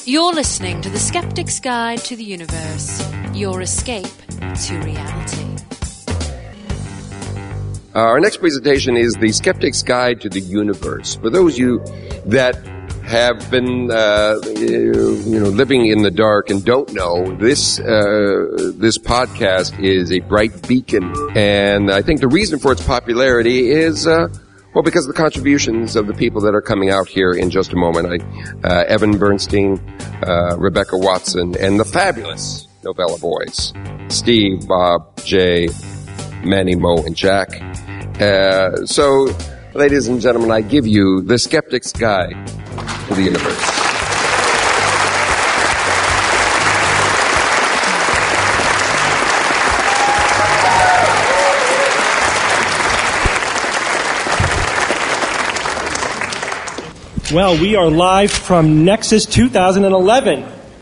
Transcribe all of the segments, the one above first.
You're listening to The Skeptic's Guide to the Universe, your escape to reality. Our next presentation is The Skeptic's Guide to the Universe. For those of you that have been, living in the dark and don't know, this podcast is a bright beacon. And I think the reason for its popularity is, because of the contributions of the people that are coming out here in just a moment. Evan Bernstein, Rebecca Watson, and the fabulous Novella Boys, Steve, Bob, Jay, Manny, Mo, and Jack. So, ladies and gentlemen, I give you The Skeptic's Guide to the Universe. Well, we are live from Nexus 2011.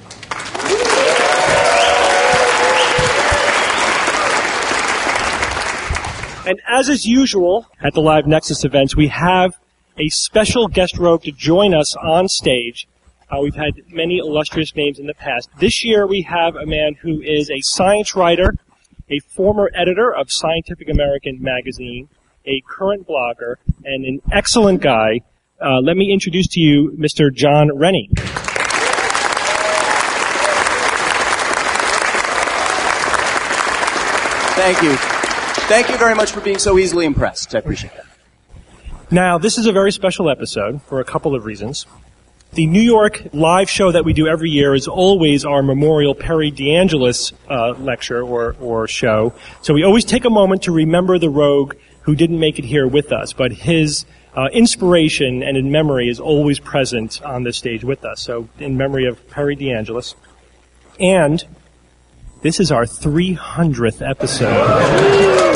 And as is usual at the live Nexus events, we have a special guest rogue to join us on stage. We've had many illustrious names in the past. This year we have a man who is a science writer, a former editor of Scientific American magazine, a current blogger, and an excellent guy. Let me introduce to you Mr. John Rennie. Thank you. Thank you very much for being so easily impressed. I appreciate that. Now, this is a very special episode for a couple of reasons. The New York live show that we do every year is always our memorial Perry DeAngelis lecture or show. So we always take a moment to remember the rogue who didn't make it here with us, but his inspiration and in memory is always present on this stage with us. So in memory of Perry DeAngelis. And this is our 300th episode.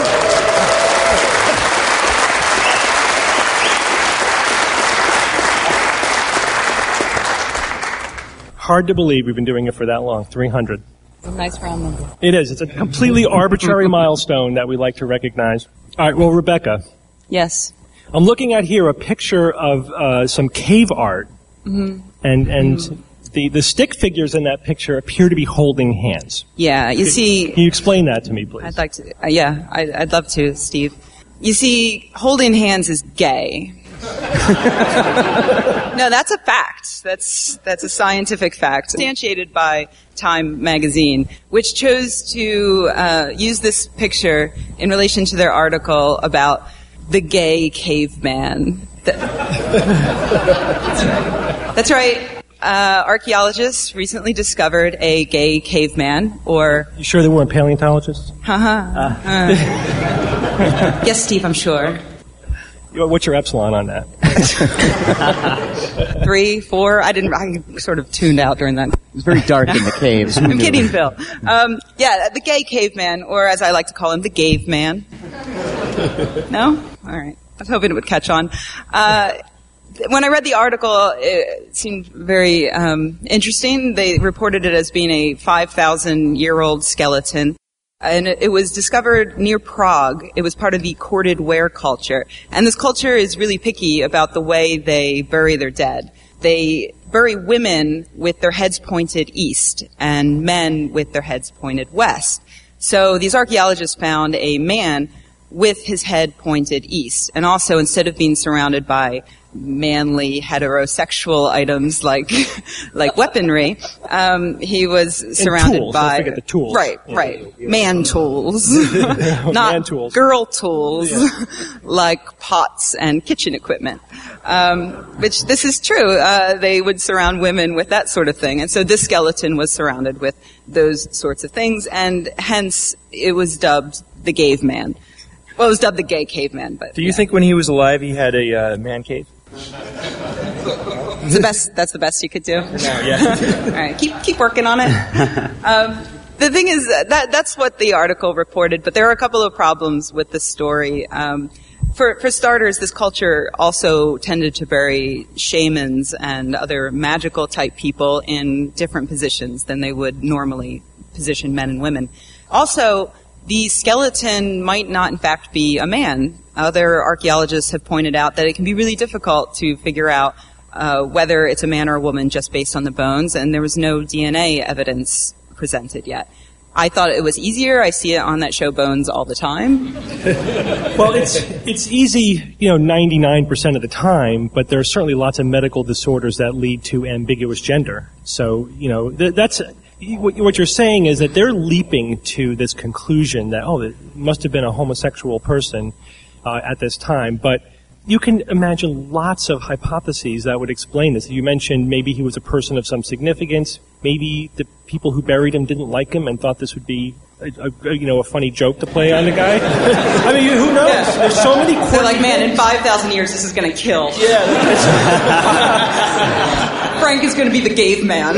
Hard to believe we've been doing it for that long, 300. It's a nice round number. It is. It's a completely arbitrary milestone that we like to recognize. All right, well, Rebecca. Yes. I'm looking at here a picture of some cave art, and the stick figures in that picture appear to be holding hands. Yeah, you see... Can you explain that to me, please? I'd like to... I'd love to, Steve. You see, holding hands is gay. No, that's a fact. That's a scientific fact, substantiated by Time magazine, which chose to use this picture in relation to their article about the gay caveman. That's right. Archaeologists recently discovered a gay caveman, or... You sure they weren't paleontologists? Yes, Steve, I'm sure. What's your epsilon on that? 3, 4. I sort of tuned out during that. It was very dark in the caves. I'm kidding, Phil. The gay caveman, or as I like to call him, the Gave Man. No? All right. I was hoping it would catch on. When I read the article, it seemed very interesting. They reported it as being a 5,000-year-old skeleton. And it was discovered near Prague. It was part of the corded ware culture. And this culture is really picky about the way they bury their dead. They bury women with their heads pointed east and men with their heads pointed west. So these archaeologists found a man with his head pointed east. And also, instead of being surrounded by manly heterosexual items like weaponry, he was surrounded tools. by... Don't forget the tools. Right. Man tools. Not Man tools. Girl tools, like pots and kitchen equipment. Which, this is true. They would surround women with that sort of thing. And so this skeleton was surrounded with those sorts of things, and hence it was dubbed the Gave Man. Well, it was dubbed the gay caveman, but... Do you think when he was alive he had a man cave? That's the best you could do? No, yeah. All right, keep working on it. The thing is, that's what the article reported, but there are a couple of problems with the story. For starters, this culture also tended to bury shamans and other magical type people in different positions than they would normally position men and women. Also, the skeleton might not in fact be a man. Other archaeologists have pointed out that it can be really difficult to figure out whether it's a man or a woman just based on the bones, and there was no DNA evidence presented yet. I thought it was easier. I see it on that show Bones all the time. Well, it's easy, 99% of the time, but there are certainly lots of medical disorders that lead to ambiguous gender. So, that's what you're saying is that they're leaping to this conclusion that, it must have been a homosexual person at this time. But you can imagine lots of hypotheses that would explain this. You mentioned maybe he was a person of some significance. Maybe the people who buried him didn't like him and thought this would be a funny joke to play on the guy. I mean, who knows? Yeah. There's so many quirky They're like, man, in things. 5,000 years, this is going to kill. Yeah. Frank is going to be the gave man.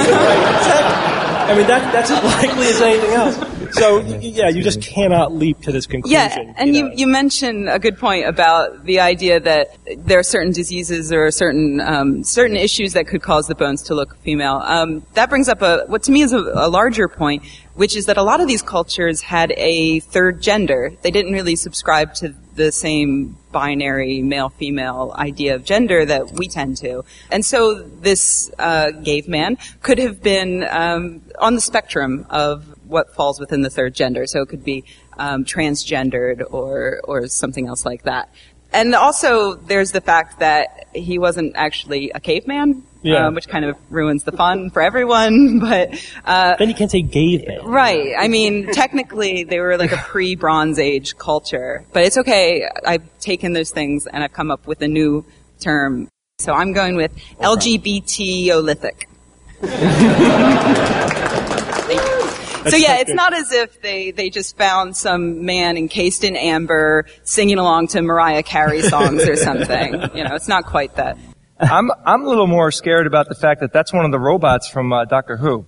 I mean, that's as likely as anything else. So, you just cannot leap to this conclusion. Yeah, and you mentioned a good point about the idea that there are certain diseases or certain issues that could cause the bones to look female. That brings up what to me is a larger point, which is that a lot of these cultures had a third gender. They didn't really subscribe to the same binary male-female idea of gender that we tend to. And so this gave man could have been on the spectrum of what falls within the third gender. So it could be transgendered or something else like that. And also there's the fact that he wasn't actually a caveman, which kind of ruins the fun for everyone. But then you can't say gave man. Right. I mean, technically they were like a pre-Bronze Age culture. But it's okay. I've taken those things and I've come up with a new term. So I'm going with LGBT-olithic. So it's not as if they just found some man encased in amber singing along to Mariah Carey songs or something. It's not quite that. I'm a little more scared about the fact that that's one of the robots from Doctor Who.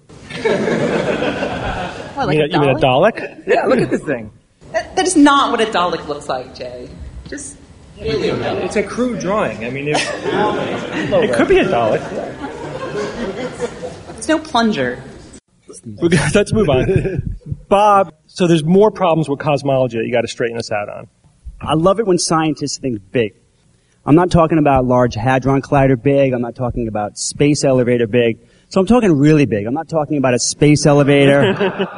What, like you mean a Dalek? Yeah, look at this thing. That is not what a Dalek looks like, Jay. Just It's a crude drawing. I mean, it could be a Dalek. it's no plunger. Let's move on. Bob, so there's more problems with cosmology that you got to straighten us out on. I love it when scientists think big. I'm not talking about Large Hadron Collider big. I'm not talking about space elevator big. So I'm talking really big. I'm not talking about a space elevator.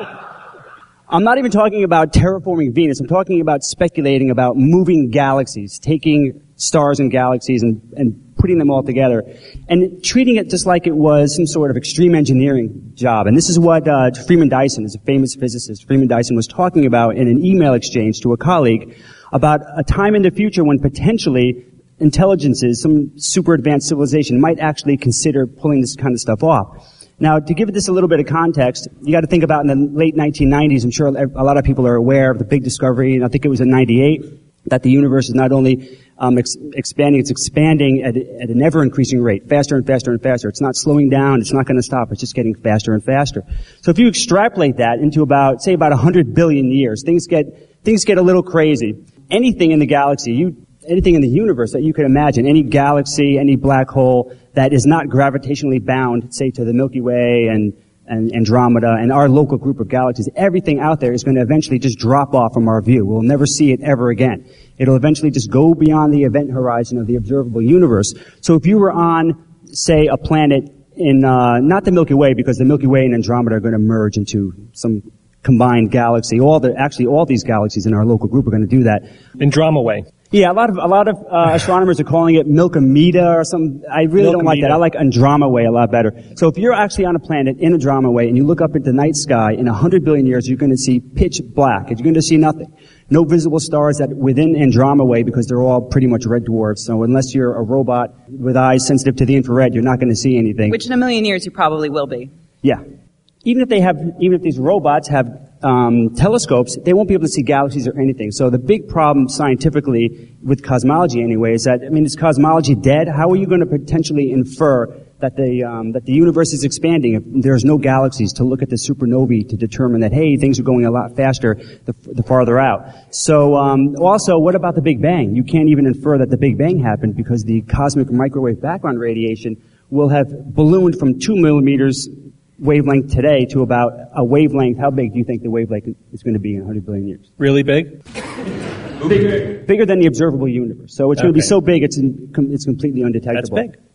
I'm not even talking about terraforming Venus. I'm talking about speculating about moving galaxies, taking stars and galaxies and putting them all together and treating it just like it was some sort of extreme engineering job. And this is what Freeman Dyson, is a famous physicist, Freeman Dyson was talking about in an email exchange to a colleague about a time in the future when potentially intelligences, some super advanced civilization, might actually consider pulling this kind of stuff off. Now, to give this a little bit of context, you got to think about in the late 1990s, I'm sure a lot of people are aware of the big discovery, and I think it was in 98, that the universe is not only expanding, it's expanding at an ever-increasing rate, faster and faster and faster. It's not slowing down, it's not going to stop, it's just getting faster and faster. So if you extrapolate that into about 100 billion years, things get a little crazy. Anything in the galaxy, anything in the universe that you could imagine, any galaxy, any black hole that is not gravitationally bound, say, to the Milky Way and Andromeda and our local group of galaxies, everything out there is going to eventually just drop off from our view. We'll never see it ever again. It'll eventually just go beyond the event horizon of the observable universe. So if you were on, say, a planet in, not the Milky Way, because the Milky Way and Andromeda are going to merge into some combined galaxy. All these galaxies in our local group are going to do that. Andromeda Way. Yeah, a lot of astronomers are calling it Milkomeda or some. I really don't like that. I like Andromeda Way a lot better. So if you're actually on a planet in Andromeda Way and you look up at the night sky, in 100 billion years, you're going to see pitch black. You're going to see nothing. No visible stars that within Andromeda Way, because they're all pretty much red dwarfs. So unless you're a robot with eyes sensitive to the infrared, you're not going to see anything. Which in a million years you probably will be. Yeah. Even if these robots have telescopes, they won't be able to see galaxies or anything. So the big problem scientifically with cosmology anyway is that, is cosmology dead? How are you going to potentially infer that the universe is expanding if there's no galaxies to look at the supernovae to determine that, hey, things are going a lot faster the farther out. So also, what about the Big Bang? You can't even infer that the Big Bang happened because the cosmic microwave background radiation will have ballooned from 2 millimeters wavelength today to about a wavelength. How big do you think the wavelength is going to be in 100 billion years? Really big? Bigger than the observable universe. So it's going to be so big it's completely undetectable. That's big.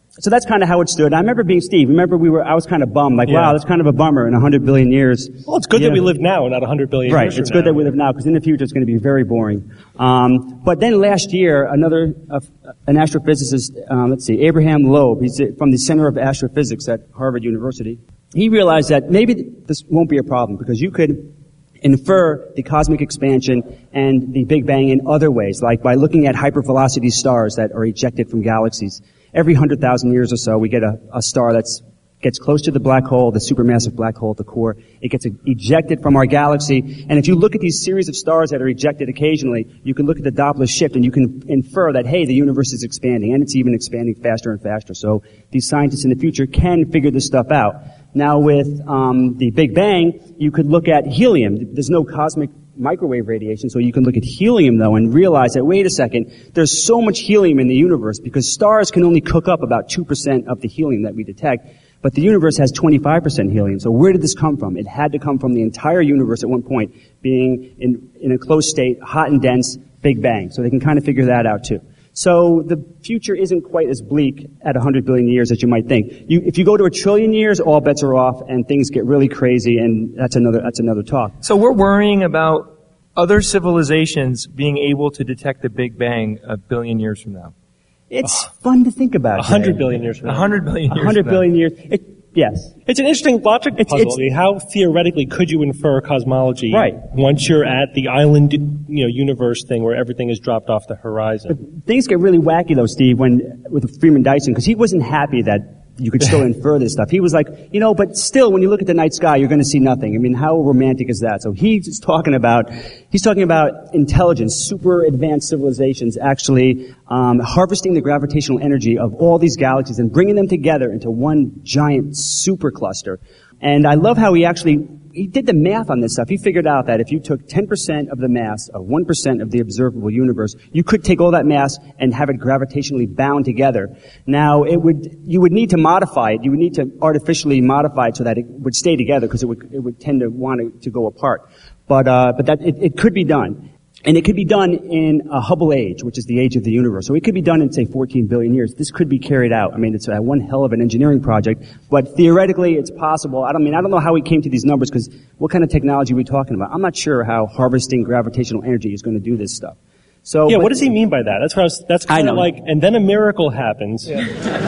So that's kind of how it stood. And I remember being Steve. I was kind of bummed, like, wow, that's kind of a bummer in 100 billion years. Well, it's good that we live now and not 100 billion right, years from it's good now. that we live now, because in the future it's going to be very boring. But then last year, an astrophysicist, Abraham Loeb, he's from the Center of Astrophysics at Harvard University, he realized that maybe this won't be a problem, because you could infer the cosmic expansion and the Big Bang in other ways, like by looking at hypervelocity stars that are ejected from galaxies. Every 100,000 years or so, we get a star gets close to the black hole, the supermassive black hole at the core. It gets ejected from our galaxy. And if you look at these series of stars that are ejected occasionally, you can look at the Doppler shift and you can infer that, hey, the universe is expanding, and it's even expanding faster and faster. So these scientists in the future can figure this stuff out. Now with the Big Bang, you could look at helium. There's no cosmic microwave radiation, so you can look at helium though and realize that, wait a second, there's so much helium in the universe because stars can only cook up about 2% of the helium that we detect, but the universe has 25% helium. So where did this come from? It had to come from the entire universe at one point being in a closed state, hot and dense, Big Bang. So they can kind of figure that out too. So the future isn't quite as bleak at 100 billion years as you might think. If you go to 1 trillion years, all bets are off and things get really crazy, and that's another talk. So we're worrying about other civilizations being able to detect the Big Bang 1 billion years from now. It's fun to think about. 100 billion years from now. 100 billion years 100 billion years. Yes. It's an interesting logic puzzle. How theoretically could you infer cosmology once you're at the island, universe thing where everything is dropped off the horizon? But things get really wacky though, Steve, with Freeman Dyson, because he wasn't happy that you could still infer this stuff. He was like, but still, when you look at the night sky, you're going to see nothing. I mean, how romantic is that? So he's talking about intelligence, super advanced civilizations actually harvesting the gravitational energy of all these galaxies and bringing them together into one giant supercluster. And I love how he did the math on this stuff. He figured out that if you took 10% of the mass of 1% of the observable universe, you could take all that mass and have it gravitationally bound together. Now, you would need to modify it. You would need to artificially modify it so that it would stay together, because it would tend to want to go apart. But it could be done. And it could be done in a Hubble age, which is the age of the universe. So it could be done in, say, 14 billion years. This could be carried out. I mean, it's one hell of an engineering project, but theoretically it's possible. I don't know how we came to these numbers, because what kind of technology are we talking about? I'm not sure how harvesting gravitational energy is going to do this stuff. So, yeah, what does he mean by that? That's kind of like, and then a miracle happens. Yeah.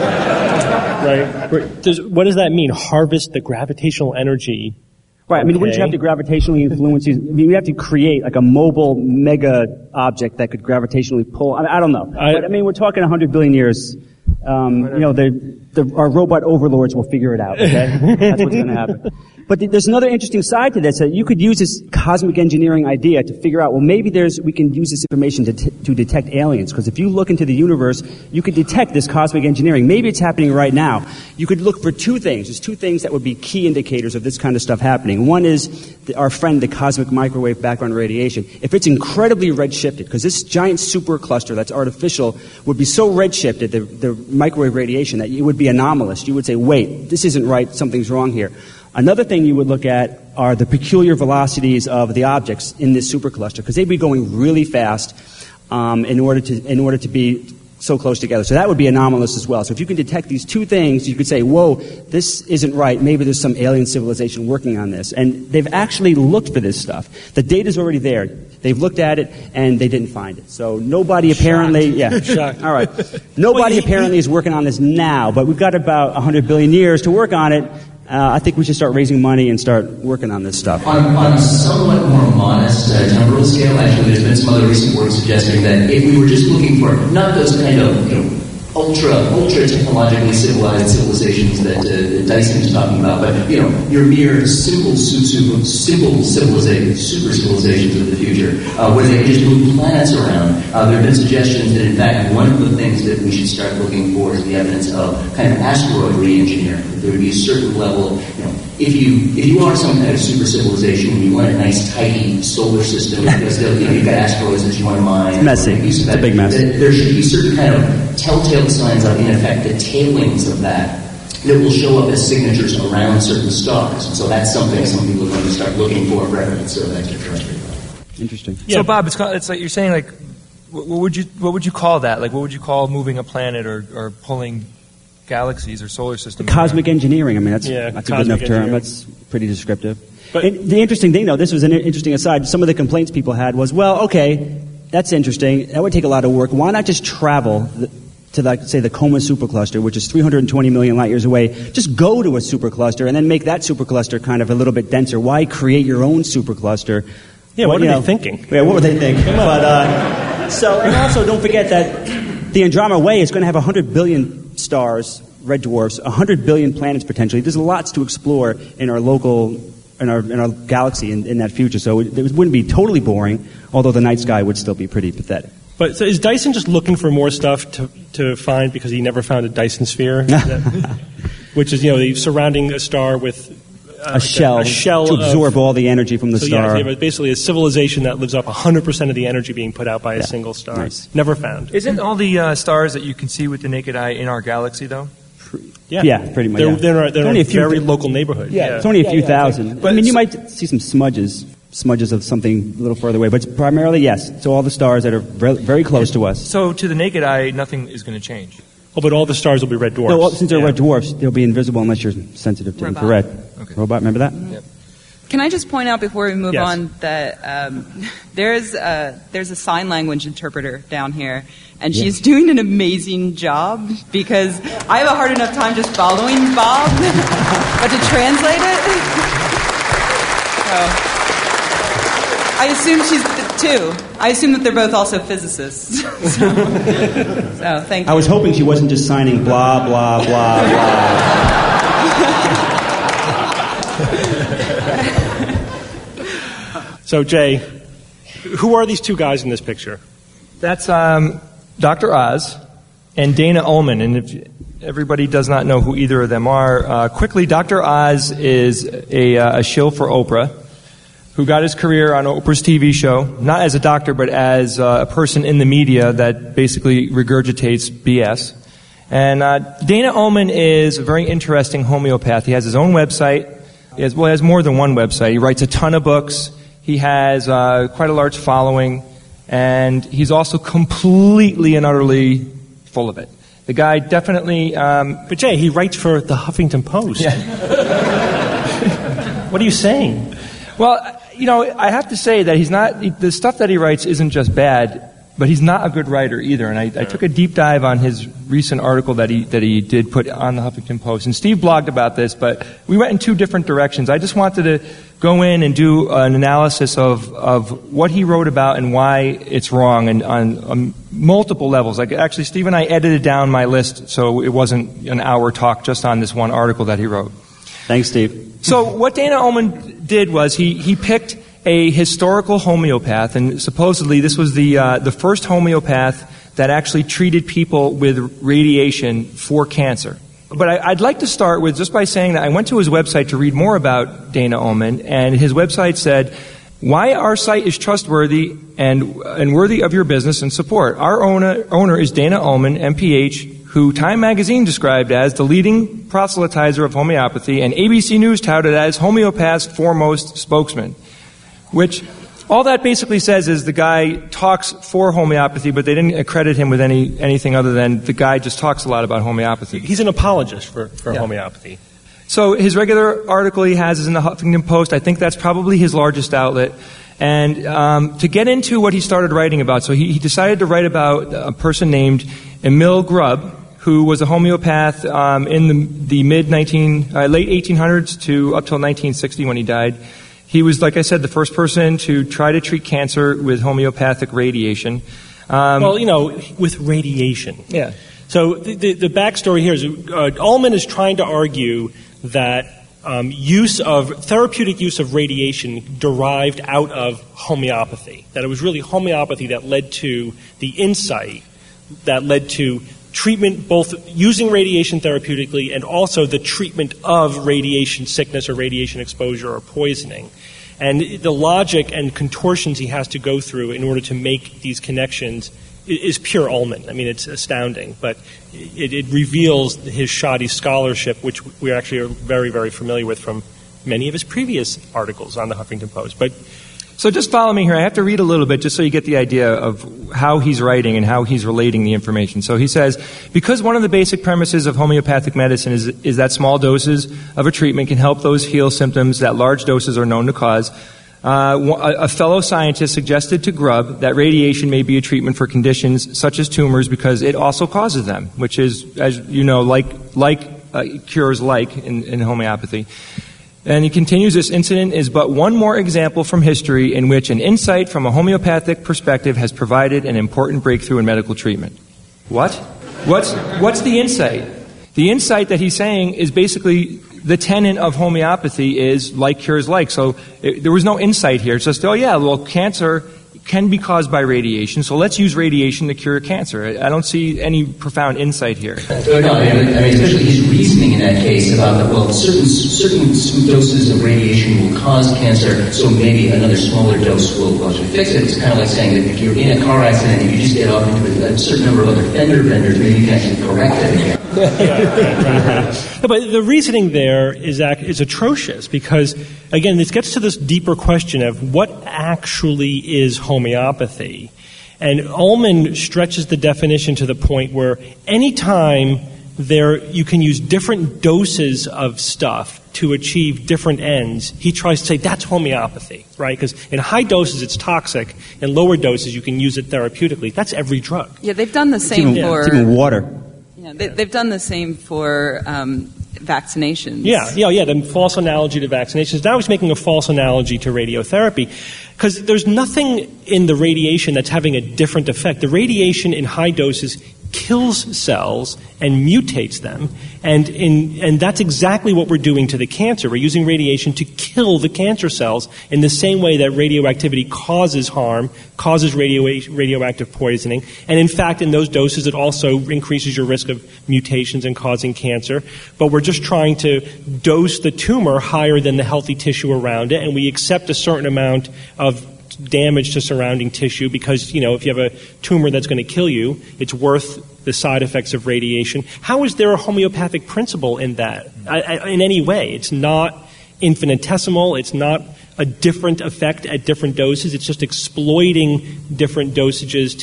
Right? What does that mean? Harvest the gravitational energy. Right. I mean, wouldn't you have to gravitationally influence these? I mean, we have to create like a mobile mega object that could gravitationally pull. I don't know. But I mean, we're talking 100 billion years. Our robot overlords will figure it out. Okay, that's what's going to happen. But there's another interesting side to this, that you could use this cosmic engineering idea to figure out, well, maybe we can use this information to detect aliens. Because if you look into the universe, you could detect this cosmic engineering. Maybe it's happening right now. You could look for two things. There's two things that would be key indicators of this kind of stuff happening. One is our friend, the cosmic microwave background radiation. If it's incredibly redshifted, because this giant supercluster that's artificial would be so redshifted, the microwave radiation, that it would be anomalous. You would say, wait, this isn't right, something's wrong here. Another thing you would look at are the peculiar velocities of the objects in this supercluster, because they'd be going really fast in order to be so close together. So that would be anomalous as well. So if you can detect these two things, you could say, whoa, this isn't right. Maybe there's some alien civilization working on this. And they've actually looked for this stuff. The data's already there. They've looked at it, and they didn't find it. So nobody apparently... Yeah. All right. Nobody apparently is working on this now, but we've got about 100 billion years to work on it. I think we should start raising money and start working on this stuff. On a somewhat more modest temporal scale, actually, there's been some other recent work suggesting that if we were just looking for not those kind of, ultra technologically civilized civilizations that Dyson is talking about, but your mere simple civilizations, super civilizations of the future, where they just move planets around. There have been suggestions that, in fact, one of the things that we should start looking for is the evidence of kind of asteroid re-engineering. There would be a certain level, if you are some kind of super civilization and you want a nice tidy solar system, because you've got asteroids that you want to mine. It's messy. It's a big mess. There should be certain kind of telltale signs of, in effect, the tailings of that will show up as signatures around certain stars. And so that's something some people are going to start looking for evidence of extraterrestrial life. Interesting. Yeah. So Bob, it's like you're saying, what would you call that? Like, what would you call moving a planet or pulling galaxies or solar systems. Cosmic engineering. I mean, that's a good enough term. That's pretty descriptive. But the interesting thing, though, this was an interesting aside. Some of the complaints people had was, well, okay, that's interesting. That would take a lot of work. Why not just travel to, say, the Coma supercluster, which is 320 million light years away? Just go to a supercluster and then make that supercluster kind of a little bit denser. Why create your own supercluster? Yeah, what are they thinking? Yeah, what were they thinking? But and also don't forget that the Andromeda Way is going to have 100 billion stars, red dwarfs, 100 billion planets potentially. There's lots to explore in our galaxy in that future. So it wouldn't be totally boring, although the night sky would still be pretty pathetic. But so is Dyson just looking for more stuff to find because he never found a Dyson sphere? Which is, surrounding a star with a shell to absorb all the energy from the star. Yeah, basically a civilization that lives up 100% of the energy being put out by a single star. Nice. Never found. Isn't all the stars that you can see with the naked eye in our galaxy, though? Yeah, pretty much. They're only a very local neighborhood. Yeah, it's only a few thousand. But, you might see some smudges of something a little further away. But it's primarily, yes, so all the stars that are very close to us. So to the naked eye, nothing is going to change. Oh, but all the stars will be red dwarfs. No, since they're red dwarfs, they'll be invisible unless you're sensitive to infrared. Okay. Robot, remember that? Yep. Can I just point out before we move Yes. on that there's a sign language interpreter down here, and she's doing an amazing job because I have a hard enough time just following Bob, but to translate it. So, I assume she's too. I assume that they're both also physicists. So thank you. I was hoping she wasn't just signing blah, blah, blah, blah. So, Jay, who are these two guys in this picture? That's Dr. Oz and Dana Ullman. And if everybody does not know who either of them are, quickly, Dr. Oz is a shill for Oprah, who got his career on Oprah's TV show, not as a doctor, but as a person in the media that basically regurgitates BS. And Dana Ullman is a very interesting homeopath. He has his own website. He has more than one website. He writes a ton of books. He has quite a large following, and he's also completely and utterly full of it. The guy definitely... But Jay, he writes for the Huffington Post. Yeah. What are you saying? Well, I have to say that he's not... The stuff that he writes isn't just bad, but he's not a good writer either. And I took a deep dive on his recent article that he did put on the Huffington Post. And Steve blogged about this, but we went in two different directions. I just wanted to go in and do an analysis of what he wrote about and why it's wrong, and on multiple levels. Actually, Steve and I edited down my list so it wasn't an hour talk just on this one article that he wrote. Thanks, Steve. So what Dana Ullman did was he picked a historical homeopath, and supposedly this was the first homeopath that actually treated people with radiation for cancer. But I'd like to start with just by saying that I went to his website to read more about Dana Ullman, and his website said, "Why our site is trustworthy and worthy of your business and support. Our owner is Dana Ullman, MPH, who Time Magazine described as the leading proselytizer of homeopathy, and ABC News touted as homeopath's foremost spokesman." Which, all that basically says is the guy talks for homeopathy, but they didn't accredit him with anything other than the guy just talks a lot about homeopathy. He's an apologist for homeopathy. So his regular article he has is in the Huffington Post. I think that's probably his largest outlet. And to get into what he started writing about, so he decided to write about a person named Emil Grubb, who was a homeopath in the late 1800s to up till 1960 when he died. He was, like I said, the first person to try to treat cancer with homeopathic radiation. With radiation. Yeah. So the backstory here is Ullman is trying to argue that therapeutic use of radiation derived out of homeopathy. That it was really homeopathy that led to the insight that led to treatment, both using radiation therapeutically and also the treatment of radiation sickness or radiation exposure or poisoning. And the logic and contortions he has to go through in order to make these connections is pure Ullman. I mean, it's astounding, but it reveals his shoddy scholarship, which we actually are very, very familiar with from many of his previous articles on the Huffington Post. But So just follow me here. I have to read a little bit just so you get the idea of how he's writing and how he's relating the information. So he says, because one of the basic premises of homeopathic medicine is that small doses of a treatment can help those heal symptoms that large doses are known to cause, a fellow scientist suggested to Grubb that radiation may be a treatment for conditions such as tumors because it also causes them, which is, as you know, cures in homeopathy. And he continues, this incident is but one more example from history in which an insight from a homeopathic perspective has provided an important breakthrough in medical treatment. What? What's the insight? The insight that he's saying is basically the tenet of homeopathy is like cures like. So there was no insight here. It's just, cancer can be caused by radiation, so let's use radiation to cure cancer. I don't see any profound insight here. No, I mean, especially his reasoning in that case about that, certain doses of radiation will cause cancer, so maybe another smaller dose will actually fix it. It's kind of like saying that if you're in a car accident and you just get off into a certain number of other fender benders, maybe you can actually correct it again. No, but the reasoning there is atrocious because, again, this gets to this deeper question of what actually is homeopathy. And Ullman stretches the definition to the point where anytime you can use different doses of stuff to achieve different ends, he tries to say that's homeopathy, right? Because in high doses it's toxic, in lower doses you can use it therapeutically. That's every drug. Yeah, they've done the same for... It's even water. They've done the same for vaccinations. Yeah, the false analogy to vaccinations. Now he's making a false analogy to radiotherapy because there's nothing in the radiation that's having a different effect. The radiation in high doses kills cells and mutates them, and that's exactly what we're doing to the cancer. We're using radiation to kill the cancer cells in the same way that radioactivity causes harm, causes radioactive poisoning, and in fact in those doses it also increases your risk of mutations and causing cancer. But we're just trying to dose the tumor higher than the healthy tissue around it, and we accept a certain amount of damage to surrounding tissue because, if you have a tumor that's going to kill you, it's worth the side effects of radiation. How is there a homeopathic principle in that? In any way. It's not infinitesimal. It's not a different effect at different doses. It's just exploiting different dosages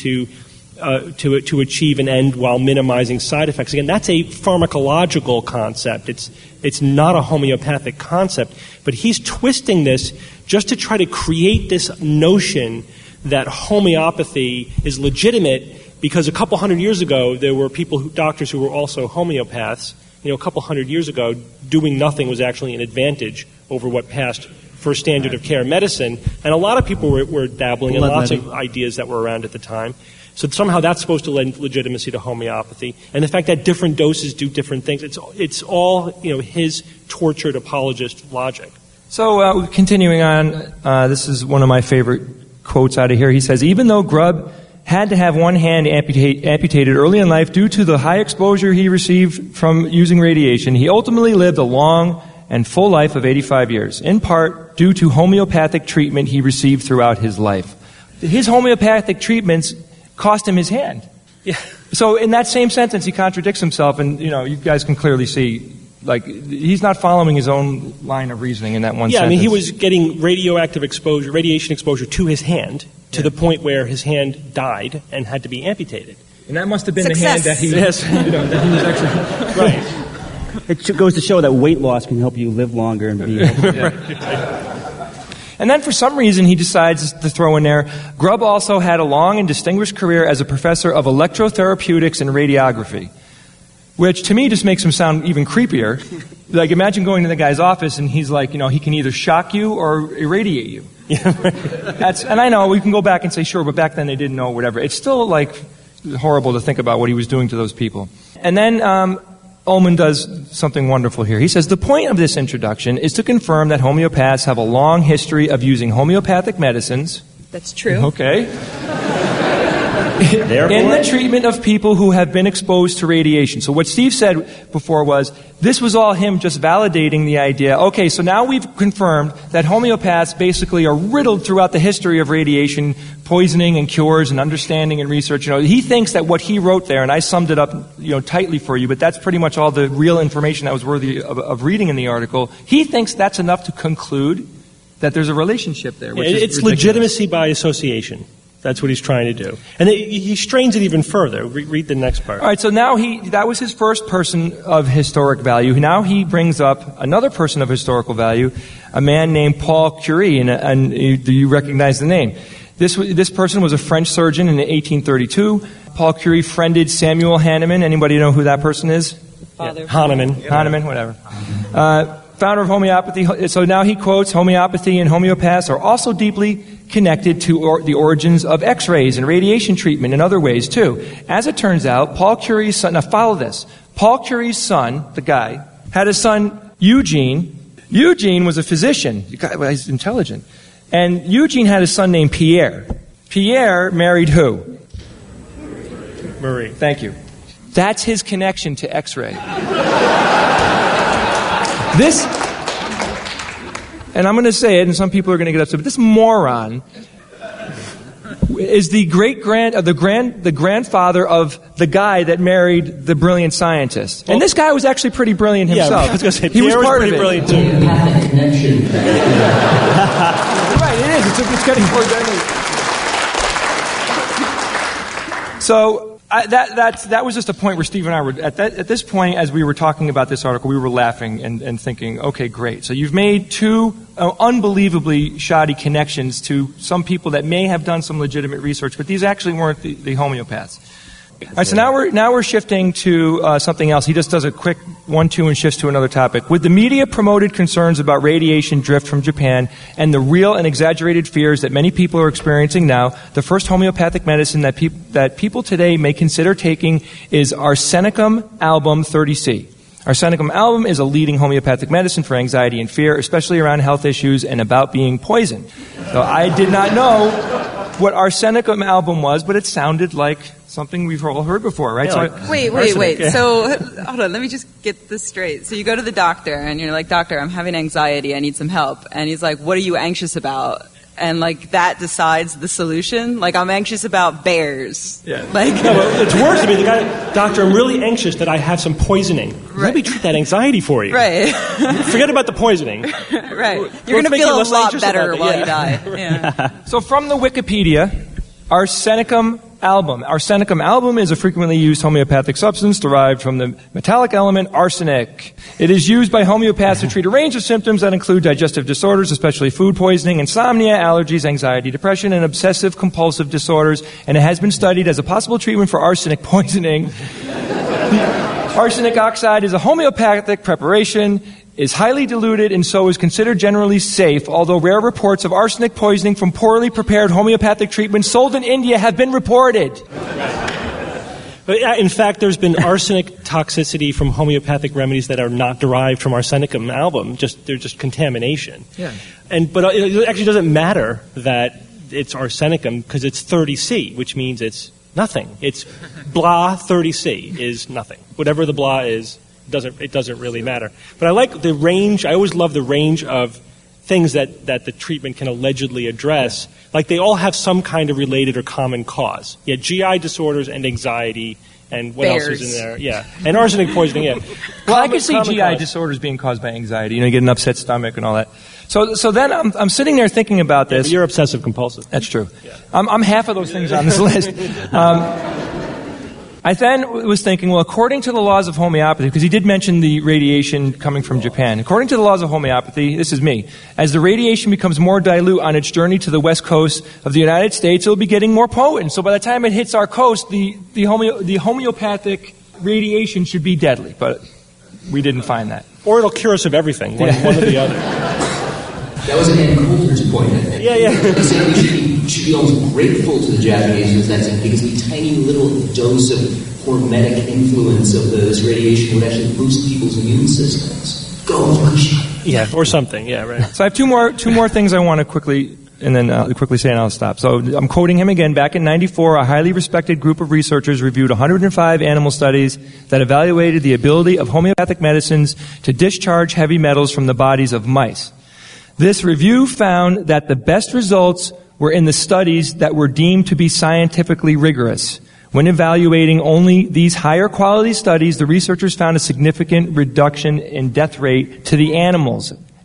to achieve an end while minimizing side effects. Again, that's a pharmacological concept. It's not a homeopathic concept. But he's twisting this just to try to create this notion that homeopathy is legitimate because a couple hundred years ago there were doctors who were also homeopaths. A couple hundred years ago, doing nothing was actually an advantage over what passed for standard of care medicine. And a lot of people were dabbling in lots of ideas that were around at the time. So somehow that's supposed to lend legitimacy to homeopathy. And the fact that different doses do different things, it's all, his tortured apologist logic. So continuing on, this is one of my favorite quotes out of here. He says, even though Grubb had to have one hand amputated early in life due to the high exposure he received from using radiation, he ultimately lived a long and full life of 85 years, in part due to homeopathic treatment he received throughout his life. His homeopathic treatments cost him his hand. Yeah. So in that same sentence, he contradicts himself, and you guys can clearly see, he's not following his own line of reasoning in that one sentence. Yeah, I mean, he was getting radiation exposure to his hand to the point where his hand died and had to be amputated. And that must have been Success. The hand that he was actually right. It goes to show that weight loss can help you live longer and be And then for some reason he decides to throw in there, Grubb also had a long and distinguished career as a professor of electrotherapeutics and radiography, which to me just makes him sound even creepier. Like, imagine going to the guy's office and he's like, he can either shock you or irradiate you. And I know we can go back and say, sure, but back then they didn't know, whatever. It's still horrible to think about what he was doing to those people. And then Ullman does something wonderful here. He says, the point of this introduction is to confirm that homeopaths have a long history of using homeopathic medicines. That's true. Okay. In the treatment of people who have been exposed to radiation. So what Steve said before was, this was all him just validating the idea, okay, so now we've confirmed that homeopaths basically are riddled throughout the history of radiation, poisoning and cures and understanding and research. He thinks that what he wrote there, and I summed it up, tightly for you, but that's pretty much all the real information that was worthy of reading in the article. He thinks that's enough to conclude that there's a relationship there. Which is it's ridiculous. legitimacy by association. That's what he's trying to do. And he strains it even further. Read the next part. All right, so now that was his first person of historic value. Now he brings up another person of historical value, a man named Paul Curie, and do you recognize the name? This person was a French surgeon in 1832. Paul Curie friended Samuel Hahnemann. Anybody know who that person is? Father. Hahnemann, whatever. Founder of homeopathy. So now he quotes, homeopathy and homeopaths are also deeply connected to the origins of X-rays and radiation treatment in other ways too. As it turns out, Paul Curie's son, now follow this, Paul Curie's son, the guy, had a son, Eugene. Eugene was a physician. He's intelligent. And Eugene had a son named Pierre. Pierre married who? Marie. Thank you. That's his connection to X-ray. This, and I'm going to say it, and some people are going to get upset, but this moron is the grandfather of the guy that married the brilliant scientist. And this guy was actually pretty brilliant himself. Yeah, I was going to say, he was part of it. Brilliant too. Connection. Right, it is. It's getting towards ending. So that was just a point where Steve and I were at this point, as we were talking about this article, we were laughing and thinking, okay, great. So you've made two unbelievably shoddy connections to some people that may have done some legitimate research, but these actually weren't the homeopaths. All right, so now we're shifting to something else. He just does a quick 1-2 and shifts to another topic. With the media promoted concerns about radiation drift from Japan and the real and exaggerated fears that many people are experiencing now, the first homeopathic medicine that people today may consider taking is Arsenicum album 30C. Arsenicum album is a leading homeopathic medicine for anxiety and fear, especially around health issues and about being poisoned. So I did not know what Arsenicum album was, but it sounded like something we've all heard before, right? Yeah, so wait. Yeah. So, hold on, let me just get this straight. So you go to the doctor, and you're like, doctor, I'm having anxiety, I need some help. And he's like, what are you anxious about? And, like, that decides the solution? Like, I'm anxious about bears. Yeah. Like, no, well, it's worse to me. The guy, doctor, I'm really anxious that I have some poisoning. Right. Let me treat that anxiety for you. Right. Forget about the poisoning. Right. You're going to feel a lot better while you die. Yeah. So from the Wikipedia, Arsenicum album. Arsenicum album is a frequently used homeopathic substance derived from the metallic element arsenic. It is used by homeopaths to treat a range of symptoms that include digestive disorders, especially food poisoning, insomnia, allergies, anxiety, depression, and obsessive compulsive disorders, and it has been studied as a possible treatment for arsenic poisoning. Arsenic oxide is a homeopathic preparation, is highly diluted, and so is considered generally safe, although rare reports of arsenic poisoning from poorly prepared homeopathic treatments sold in India have been reported. But in fact, there's been arsenic toxicity from homeopathic remedies that are not derived from Arsenicum album. They're just contamination. Yeah. But it actually doesn't matter that it's Arsenicum because it's 30C, which means it's nothing. It's blah 30C is nothing. Whatever the blah is, it doesn't really matter. But I like the range. I always love the range of things that the treatment can allegedly address. Like they all have some kind of related or common cause. Yeah, GI disorders and anxiety and what else is in there? Yeah, and arsenic poisoning. Yeah. Well, I can see GI disorders being caused by anxiety. You get an upset stomach and all that. So then I'm sitting there thinking about this. But you're obsessive compulsive. That's true. Yeah. I'm half of those things on this list. I then was thinking, well, according to the laws of homeopathy, because he did mention the radiation coming from Japan, according to the laws of homeopathy, this is me, as the radiation becomes more dilute on its journey to the west coast of the United States, it will be getting more potent. So by the time it hits our coast, the homeopathic radiation should be deadly, but we didn't find that. Or it'll cure us of everything, one or the other. That was Ann Coulter's point, I think. Yeah. He said we should be almost grateful to the Japanese in that sense because the tiny little dose of hormetic influence of this radiation would actually boost people's immune systems. Go, Russia. Yeah, or something. Yeah, right. So I have two more things I want to quickly say and I'll stop. So I'm quoting him again. Back in 1994, a highly respected group of researchers reviewed 105 animal studies that evaluated the ability of homeopathic medicines to discharge heavy metals from the bodies of mice. This review found that the best results were in the studies that were deemed to be scientifically rigorous. When evaluating only these higher quality studies, the researchers found a significant reduction in death rate to the animals.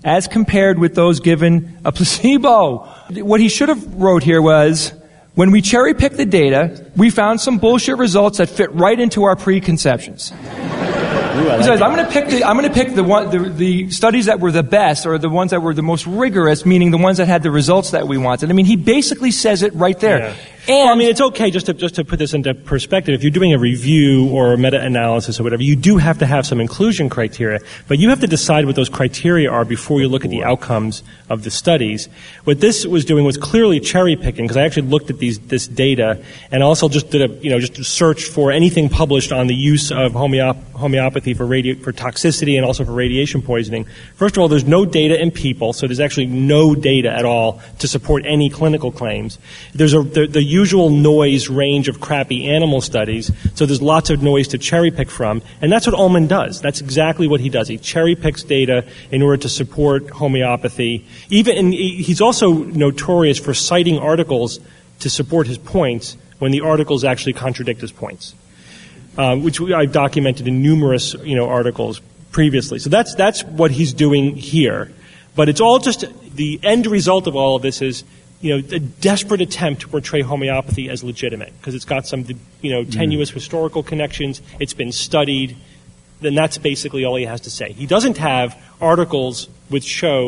as compared with those given a placebo. What he should have wrote here was, when we cherry-picked the data, we found some bullshit results that fit right into our preconceptions. He says, I'm going to pick the studies that were the best, or the ones that were the most rigorous, meaning the ones that had the results that we wanted. I mean, he basically says it right there. Yeah. And I mean, it's okay just to put this into perspective. If you're doing a review or a meta-analysis or whatever, you do have to have some inclusion criteria, but you have to decide what those criteria are before you look at the outcomes of the studies. What this was doing was clearly cherry-picking, because I actually looked at this data and also just did just a search for anything published on the use of homeopathy for toxicity and also for radiation poisoning. First of all, there's no data in people, so there's actually no data at all to support any clinical claims. There's the usual noise range of crappy animal studies, so there's lots of noise to cherry pick from, and that's what Ullman does. That's exactly what he does. He cherry picks data in order to support homeopathy. He's also notorious for citing articles to support his points when the articles actually contradict his points, which I've documented in numerous articles previously. So that's what he's doing here. But it's all just the end result of all of this is a desperate attempt to portray homeopathy as legitimate, because it's got some, tenuous historical connections. It's been studied. Then that's basically all he has to say. He doesn't have articles with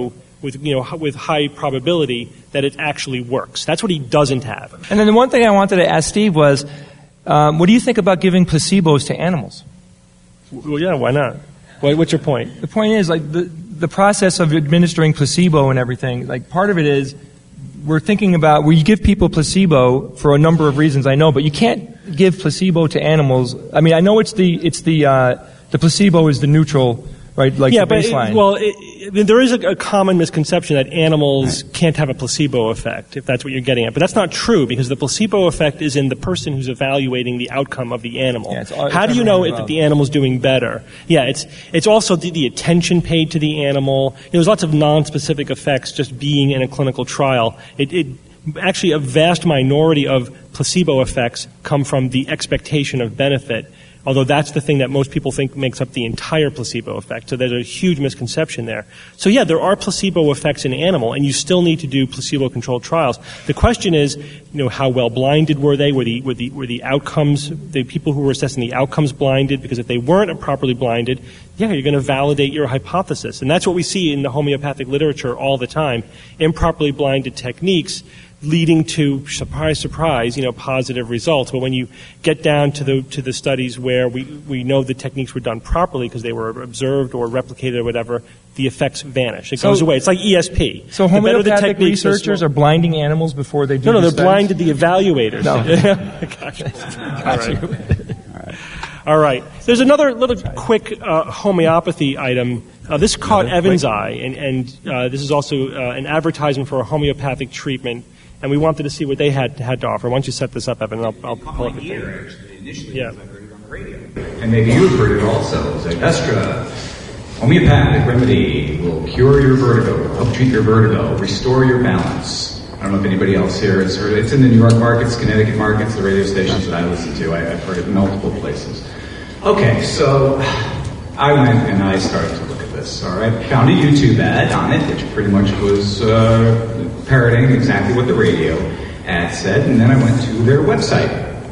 high probability that it actually works. That's what he doesn't have. And then the one thing I wanted to ask Steve was, what do you think about giving placebos to animals? Well, yeah, why not? What's your point? The point is, the process of administering placebo and everything, part of it is, we're thinking about, you give people placebo for a number of reasons, I know, but you can't give placebo to animals. I mean, I know the placebo is the neutral, right? The baseline. There is a common misconception that animals can't have a placebo effect, if that's what you're getting at. But that's not true, because the placebo effect is in the person who's evaluating the outcome of the animal. Yeah, how do you know if the animal's doing better? Yeah, it's also the attention paid to the animal. There's lots of non-specific effects just being in a clinical trial. Actually, a vast minority of placebo effects come from the expectation of benefit, although that's the thing that most people think makes up the entire placebo effect. So there's a huge misconception there. So yeah, there are placebo effects in animal, and you still need to do placebo-controlled trials. The question is, how well blinded were they? Were the outcomes, the people who were assessing the outcomes blinded? Because if they weren't properly blinded, you're going to validate your hypothesis. And that's what we see in the homeopathic literature all the time. Improperly blinded techniques leading to, surprise, positive results. But when you get down to the studies where we know the techniques were done properly because they were observed or replicated or whatever, the effects vanish. It goes away. It's like ESP. So homeopathic researchers are blinding animals before they do No, they're studies? blinded the evaluators. No. Gotcha. All right. There's another little quick homeopathy item. This caught Evan's eye, and this is also an advertisement for a homeopathic treatment. And we wanted to see what they had to offer. Why don't you set this up, Evan, and I'll pull up the thing. Initially, I heard it on the radio. And maybe you've heard it also. Zygustra, homeopathic remedy, will cure your vertigo, help treat your vertigo, restore your balance. I don't know if anybody else here has heard it. It's in the New York markets, Connecticut markets, the radio stations that I listen to. I've heard it in multiple places. Okay, so I went and I started to look at this, all right? Found a YouTube ad on it, which pretty much was parroting exactly what the radio ad said, and then I went to their website,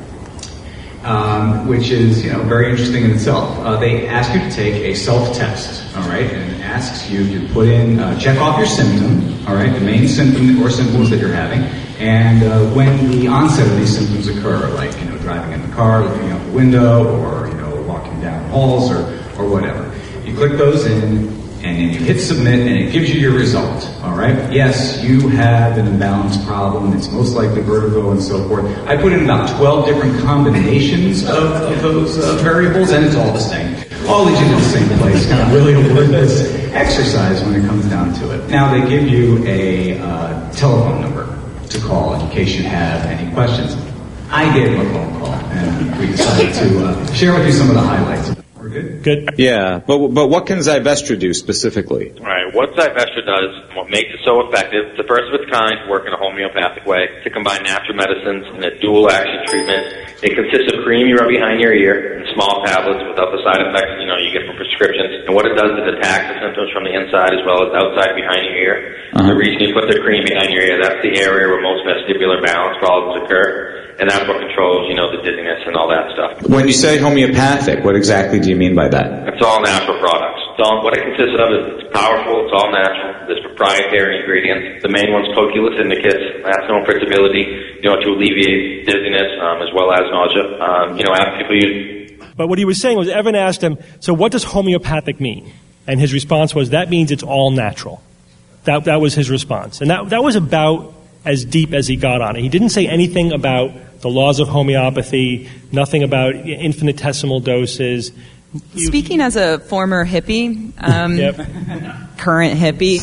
which is, very interesting in itself. They ask you to take a self-test, all right, and it asks you to put in, check off your symptom, all right, the main symptom or symptoms that you're having, and when the onset of these symptoms occur, like, driving in the car, looking out the window, or, walking down halls, or whatever. You click those in, and then you hit submit, and it gives you your result, all right? Yes, you have an imbalance problem. It's most likely vertigo and so forth. I put in about 12 different combinations of those variables, and it's all the same. All leads you to the same place. Kind of really a wordless exercise when it comes down to it. Now, they give you a telephone number to call in case you have any questions. I gave them a phone call, and we decided to share with you some of the highlights. We're good? Good. Yeah, but what can Zyvestra do specifically? Right. What Zyvestra does, what makes it so effective, it's the first of its kind to work in a homeopathic way, to combine natural medicines in a dual action treatment. It consists of cream you rub behind your ear in small tablets without the side effects you get from prescriptions. And what it does is attack the symptoms from the inside as well as outside behind your ear. The reason you put the cream behind your ear, that's the area where most vestibular balance problems occur. And that's what controls, the dizziness and all that stuff. When you say homeopathic, what exactly do you mean by that? It's all natural products. What it consists of is it's powerful, it's all natural, there's proprietary ingredients. The main one's Poculus indicus. That's known for its ability, to alleviate dizziness as well as nausea. As people use. But what he was saying was, Evan asked him, so what does homeopathic mean? And his response was, that means it's all natural. That was his response. And that was about as deep as he got on it. He didn't say anything about the laws of homeopathy, nothing about infinitesimal doses. Speaking as a former hippie, current hippie,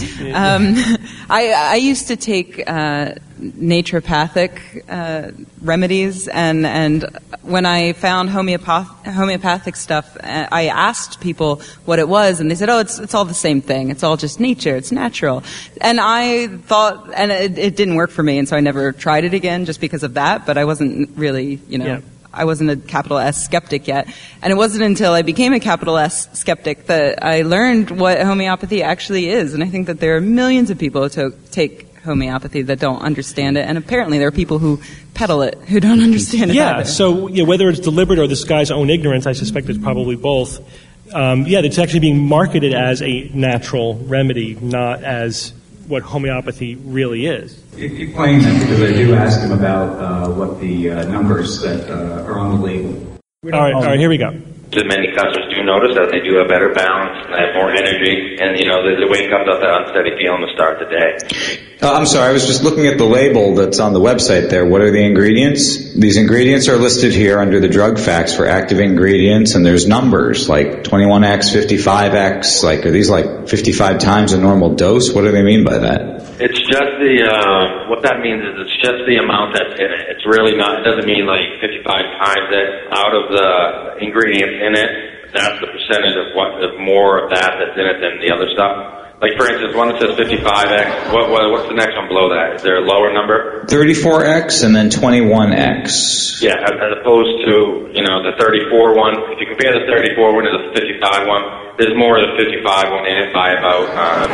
I used to take naturopathic remedies, and when I found homeopathic stuff, I asked people what it was, and they said, "Oh, it's all the same thing. It's all just nature. It's natural." And I thought, and it didn't work for me, and so I never tried it again, just because of that. But I wasn't really, I wasn't a capital S skeptic yet. And it wasn't until I became a capital S skeptic that I learned what homeopathy actually is. And I think that there are millions of people who take homeopathy that don't understand it. And apparently there are people who peddle it who don't understand it either. So whether it's deliberate or this guy's own ignorance, I suspect it's probably both. It's actually being marketed as a natural remedy, not as what homeopathy really is. He claims that because I do ask him about what the numbers that are on the label. All right, here we go. Many customers do notice that they do have better balance, and they have more energy, and they wake up with that unsteady feeling to start the day. I'm sorry, I was just looking at the label that's on the website there. What are the ingredients? These ingredients are listed here under the drug facts for active ingredients, and there's numbers like 21x, 55x. Are these 55 times a normal dose? What do they mean by that? It's just what that means is it's just the amount that's in it. It's really not, it doesn't mean 55 times it. Out of the ingredients in it, that's the percentage of more of that's in it than the other stuff. For instance, one that says 55x, what's the next one below that? Is there a lower number? 34x and then 21x. Yeah, as opposed to, the 34 one. If you compare the 34 one to the 55 one, there's more of the 55 one in it by about...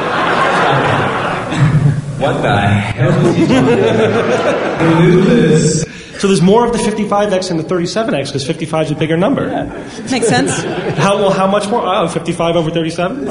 What the hell is he talking about? Who knew this? So there's more of the 55x than the 37x because 55 is a bigger number. Yeah. Makes sense. How much more? 55 over 37? I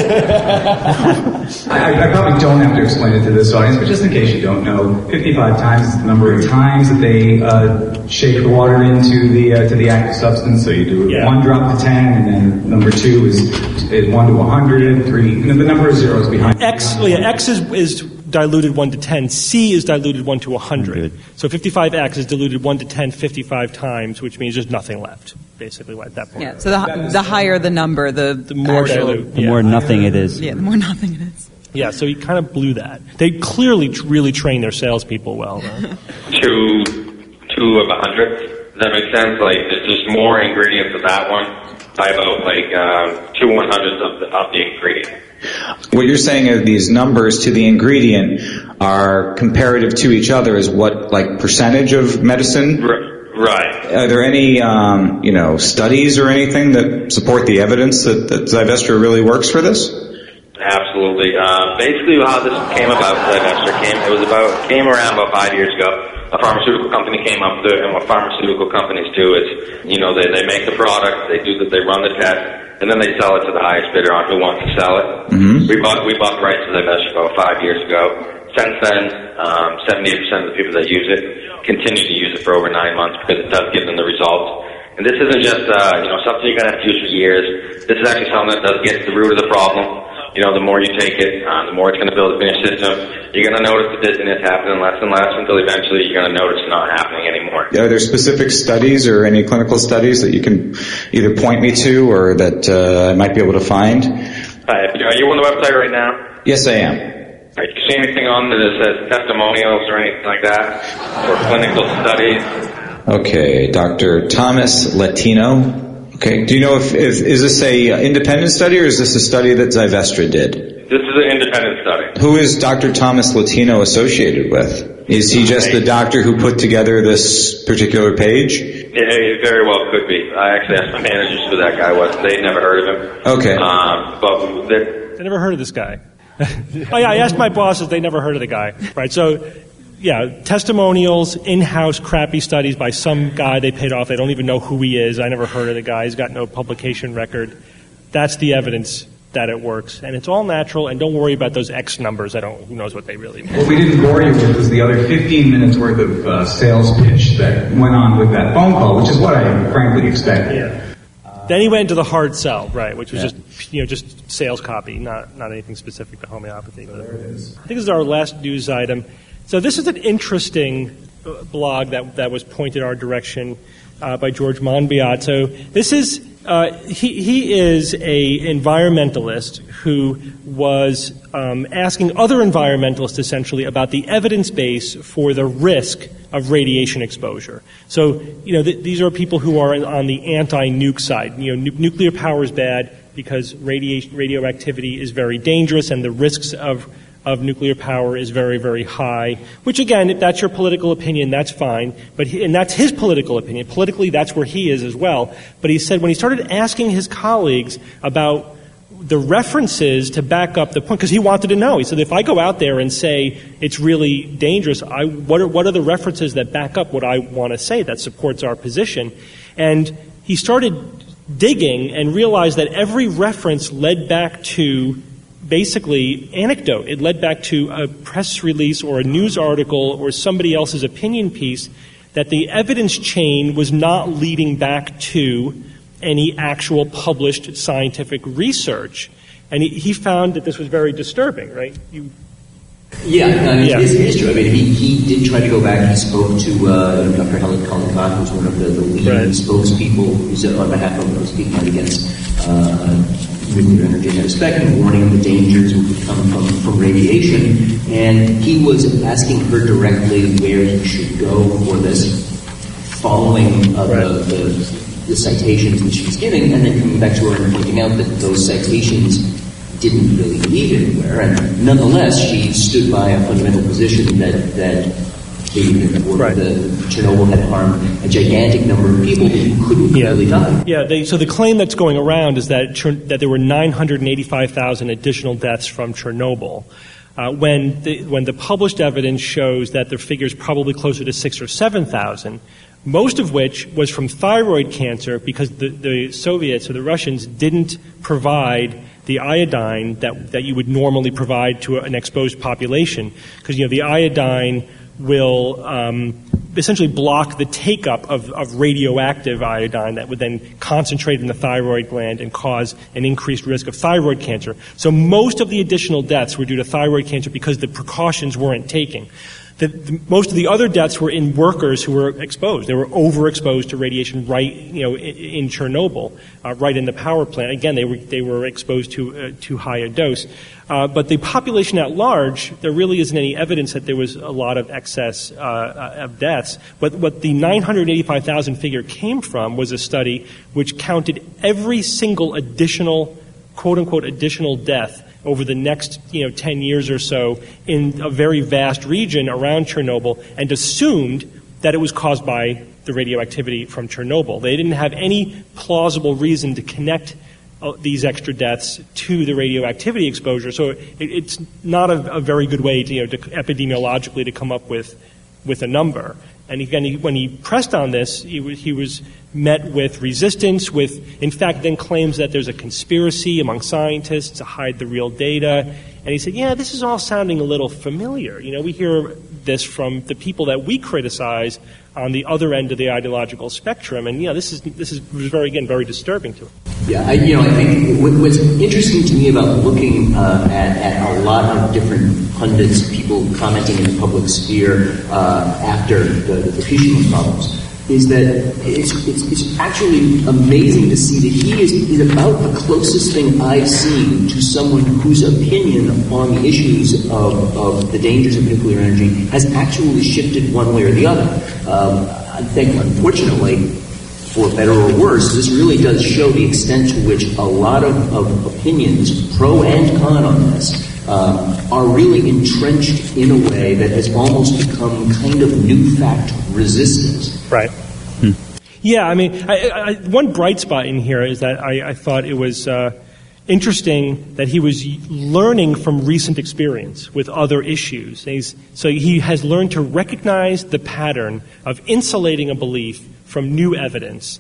probably don't have to explain it to this audience, but just in case you don't know, 55 times is the number of times that they shake the water into the active substance. So you do 1 drop to 10, and then number 2 is 1 to 100, 3, and then the number of zeros behind. X is diluted 1 to 10. C is diluted 1 to 100. So 55x is diluted 1 to 10 55 times, which means there's nothing left, basically, at that point. Yeah, so the higher the number, the more actual, dilute. The more nothing it is. Yeah, the more nothing it is. Yeah, so he kind of blew that. They clearly really train their salespeople well, though. 2 of 100. Does that make sense? There's just more ingredients of that one by about 2 100ths of the ingredient. What you're saying are these numbers to the ingredient are comparative to each other as what, percentage of medicine? Right. Are there any, studies or anything that support the evidence that Zyvestra really works for this? Absolutely. Basically, how this came about, Zyvestra came around about 5 years ago. A pharmaceutical company came up with it, and what pharmaceutical companies do is, they make the product, they run the test, and then they sell it to the highest bidder on who wants to sell it. Mm-hmm. We bought the rights to Zyvestra about 5 years ago. Since then, 78% of the people that use it continue to use it for over 9 months because it does give them the results. And this isn't just something you're going to have to use for years. This is actually something that does get to the root of the problem. The more you take it, the more it's going to build up in your system. You're going to notice the dizziness happening less and less until eventually you're going to notice it's not happening anymore. Are there specific studies or any clinical studies that you can either point me to or that I might be able to find? Are you on the website right now? Yes, I am. Do you see anything on there that says testimonials or anything like that? Or clinical studies? Okay, Dr. Thomas Latino. Okay. Do you know if is this a independent study or is this a study that Zyvestra did? This is an independent study. Who is Dr. Thomas Latino associated with? Is he just the doctor who put together this particular page? Yeah, it very well could be. I actually asked my managers who that guy was. They'd never heard of him. Okay. But they never heard of this guy. Oh yeah, I asked my bosses. They never heard of the guy. Right. So, yeah, testimonials, in-house crappy studies by some guy they paid off. They don't even know who he is. I never heard of the guy. He's got no publication record. That's the evidence that it works. And it's all natural, and don't worry about those X numbers. Who knows what they really mean. What we didn't bore you with was the other 15 minutes worth of sales pitch that went on with that phone call, which is what I frankly expected. Yeah. Then he went into the hard sell, right, which was just sales copy, not anything specific to homeopathy. There it is. I think this is our last news item. So this is an interesting blog that was pointed our direction by George Monbiot. This is he is a environmentalist who was asking other environmentalists essentially about the evidence base for the risk of radiation exposure. So, these are people who are on the anti-nuke side. Nuclear power is bad because radioactivity is very dangerous and the risks of nuclear power is very, very high, which again, if that's your political opinion, that's fine. And that's his political opinion. Politically, that's where he is as well. But he said when he started asking his colleagues about the references to back up the point, because he wanted to know. He said, if I go out there and say it's really dangerous, what are the references that back up what I want to say that supports our position? And he started digging and realized that every reference led back to basically anecdote. It led back to a press release or a news article or somebody else's opinion piece that the evidence chain was not leading back to any actual published scientific research. And he found that this was very disturbing, right? It is true. I mean, he did try to go back. He spoke to Dr. Helen Collins, who's one of the leading spokespeople who's on behalf of speaking out against nuclear energy at a spectrum, warning of the dangers that would come from radiation. And he was asking her directly where he should go for this, following the citations that she was giving, and then coming back to her and pointing out that those citations didn't really lead anywhere. And nonetheless, she stood by a fundamental position that Chernobyl had harmed a gigantic number of people who couldn't really die. Yeah, so the claim that's going around is that there were 985,000 additional deaths from Chernobyl. When the published evidence shows that the figure is probably closer to 6,000 or 7,000, most of which was from thyroid cancer because the Soviets or the Russians didn't provide the iodine that you would normally provide to an exposed population, because the iodine will essentially block the take-up of radioactive iodine that would then concentrate in the thyroid gland and cause an increased risk of thyroid cancer. So most of the additional deaths were due to thyroid cancer because the precautions weren't taken. Most of the other deaths were in workers who were exposed. They were overexposed to radiation right, in Chernobyl, right in the power plant. Again, they were exposed to too high a dose. But the population at large, there really isn't any evidence that there was a lot of excess of deaths. But what the 985,000 figure came from was a study which counted every single additional, quote-unquote, additional death over the next 10 years or so in a very vast region around Chernobyl, and assumed that it was caused by the radioactivity from Chernobyl. They didn't have any plausible reason to connect these extra deaths to the radioactivity exposure. So it's not a very good way to epidemiologically to come up with a number. And again, when he pressed on this, he was met with resistance, in fact, then claims that there's a conspiracy among scientists to hide the real data. And he said, this is all sounding a little familiar. We hear this from the people that we criticize on the other end of the ideological spectrum. And, this is very disturbing to him. Yeah, I think what's interesting to me about looking at a lot of different pundits, people commenting in the public sphere after the Fukushima problems, is that it's actually amazing to see that he is about the closest thing I've seen to someone whose opinion on the issues of the dangers of nuclear energy has actually shifted one way or the other. I think, unfortunately, for better or worse, this really does show the extent to which a lot of opinions, pro and con on this, are really entrenched in a way that has almost become kind of new fact resistant. Right. Yeah, I mean, one bright spot in here is that I thought it was interesting that he was learning from recent experience with other issues. So he has learned to recognize the pattern of insulating a belief from new evidence.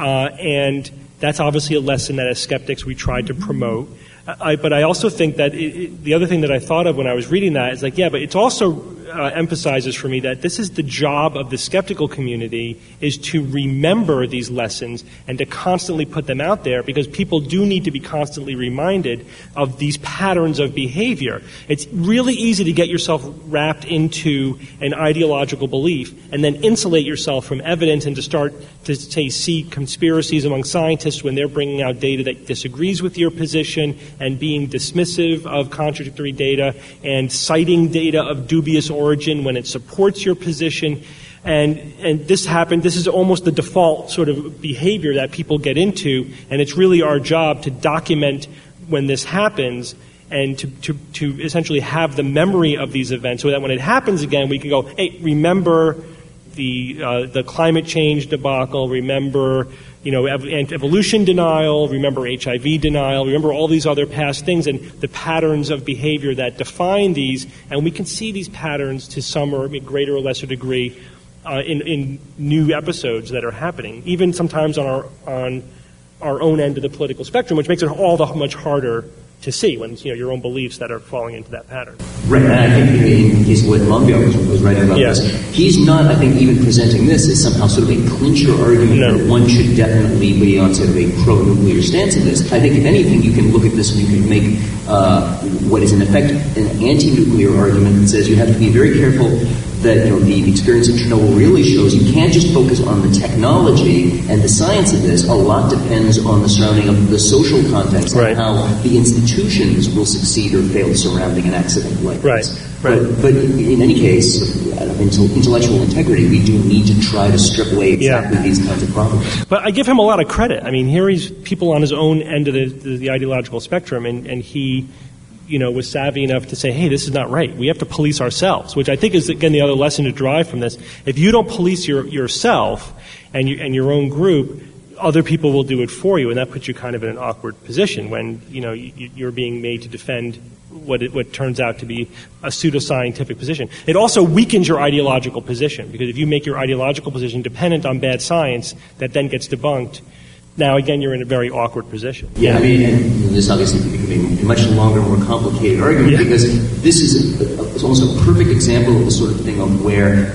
And that's obviously a lesson that as skeptics we tried to promote. But I also think that the other thing that I thought of when I was reading that is like, yeah, but it also emphasizes for me that this is the job of the skeptical community, is to remember these lessons and to constantly put them out there, because people do need to be constantly reminded of these patterns of behavior. It's really easy to get yourself wrapped into an ideological belief and then insulate yourself from evidence and to start to, say, see conspiracies among scientists when they're bringing out data that disagrees with your position, and being dismissive of contradictory data, and citing data of dubious origin when it supports your position. And this happened. This is almost the default sort of behavior that people get into, and it's really our job to document when this happens and to essentially have the memory of these events so that when it happens again, we can go, hey, remember the climate change debacle, remember evolution denial, remember HIV denial, remember all these other past things and the patterns of behavior that define these, and we can see these patterns to some or greater or lesser degree in new episodes that are happening, even sometimes on our own end of the political spectrum, which makes it all the much harder to see when your own beliefs that are falling into that pattern. Right, and I think in the case of what Monbiot was writing about this, he's not, I think, even presenting this as somehow sort of a clincher argument that one should definitely be on sort of a pro-nuclear stance in this. I think, if anything, you can look at this and you can make what is in effect an anti-nuclear argument that says you have to be very careful that the experience of Chernobyl really shows you can't just focus on the technology and the science of this. A lot depends on the surrounding of the social context and how the institutions will succeed or fail surrounding an accident like this. But in any case, of intellectual integrity, we do need to try to strip away exactly these kinds of problems. But I give him a lot of credit. I mean, here he's people on his own end of the ideological spectrum, and he was savvy enough to say, hey, this is not right. We have to police ourselves, which I think is, again, the other lesson to derive from this. If you don't police yourself and your own group, other people will do it for you, and that puts you kind of in an awkward position when, you're being made to defend what turns out to be a pseudoscientific position. It also weakens your ideological position, because if you make your ideological position dependent on bad science that then gets debunked, now, again, you're in a very awkward position. Yeah, I mean, and this obviously could be a much longer, more complicated argument, because this is almost a perfect example of the sort of thing of where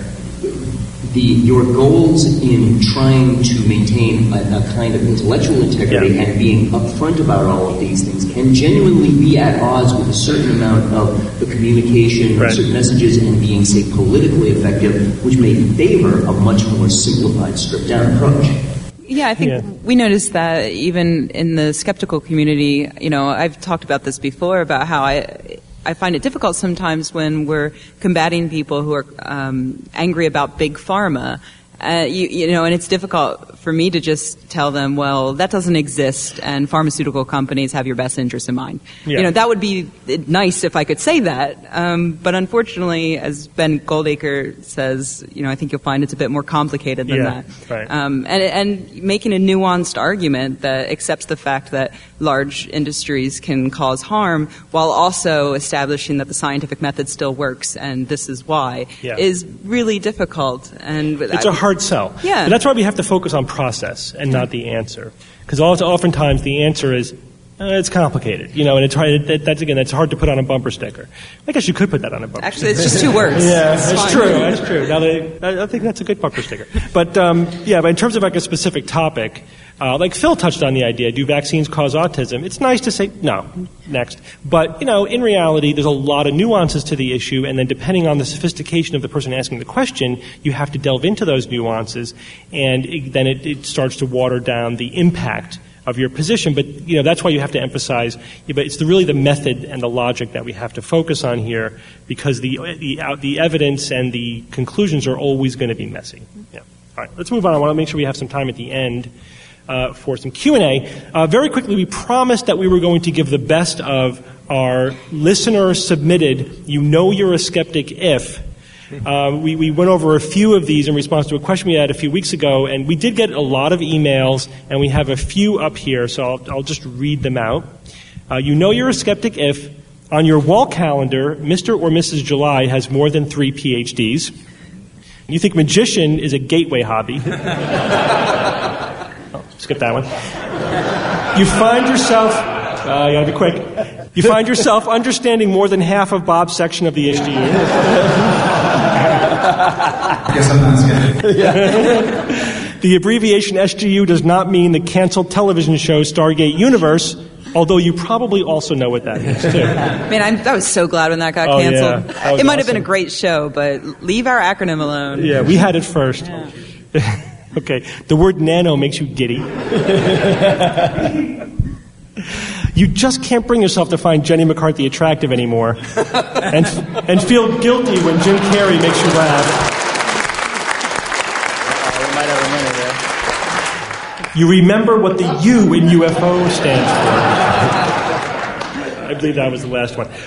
your goals in trying to maintain a kind of intellectual integrity and being upfront about all of these things can genuinely be at odds with a certain amount of the communication of certain messages and being, say, politically effective, which may favor a much more simplified, stripped-down approach. Yeah, I think we noticed that even in the skeptical community. I've talked about this before, about how I find it difficult sometimes when we're combating people who are angry about big pharma. And it's difficult for me to just tell them, well, that doesn't exist, and pharmaceutical companies have your best interest in mind. Yeah. That would be nice if I could say that. But unfortunately, as Ben Goldacre says, I think you'll find it's a bit more complicated than that. Right. And making a nuanced argument that accepts the fact that large industries can cause harm while also establishing that the scientific method still works and this is why is really difficult. And it's a hard sell. Yeah. But that's why we have to focus on process and not the answer. Because oftentimes the answer is, it's complicated, and it's hard, that's hard to put on a bumper sticker. I guess you could put that on a bumper sticker. Actually, it's just 2 words. Yeah, that's true. Now I think that's a good bumper sticker. But in terms of like a specific topic, like Phil touched on the idea, do vaccines cause autism? It's nice to say, no, next. But, in reality, there's a lot of nuances to the issue, and then depending on the sophistication of the person asking the question, you have to delve into those nuances, and then it starts to water down the impact of your position. But, that's why you have to emphasize, but it's really the method and the logic that we have to focus on here, because the evidence and the conclusions are always going to be messy. Yeah. All right, let's move on. I want to make sure we have some time at the end for some Q&A. Very quickly, we promised that we were going to give the best of our listener-submitted "You Know You're a Skeptic If." We went over a few of these in response to a question we had a few weeks ago, and we did get a lot of emails, and we have a few up here, so I'll just read them out. You know you're a skeptic if, on your wall calendar, Mr. or Mrs. July has more than 3 PhDs. You think magician is a gateway hobby. Skip that one. You find yourself... you gotta be quick. You find yourself understanding more than half of Bob's section of the HDU. Guess I'm not skeptic. The abbreviation SGU does not mean the canceled television show Stargate Universe, although you probably also know what that means, too. Man, I was so glad when that got canceled. Yeah. It might have been a great show, but leave our acronym alone. Yeah, we had it first. Yeah. Okay, the word nano makes you giddy. You just can't bring yourself to find Jenny McCarthy attractive anymore, and feel guilty when Jim Carrey makes you laugh. We might have a minute there. You remember what the U in UFO stands for. I believe that was the last one.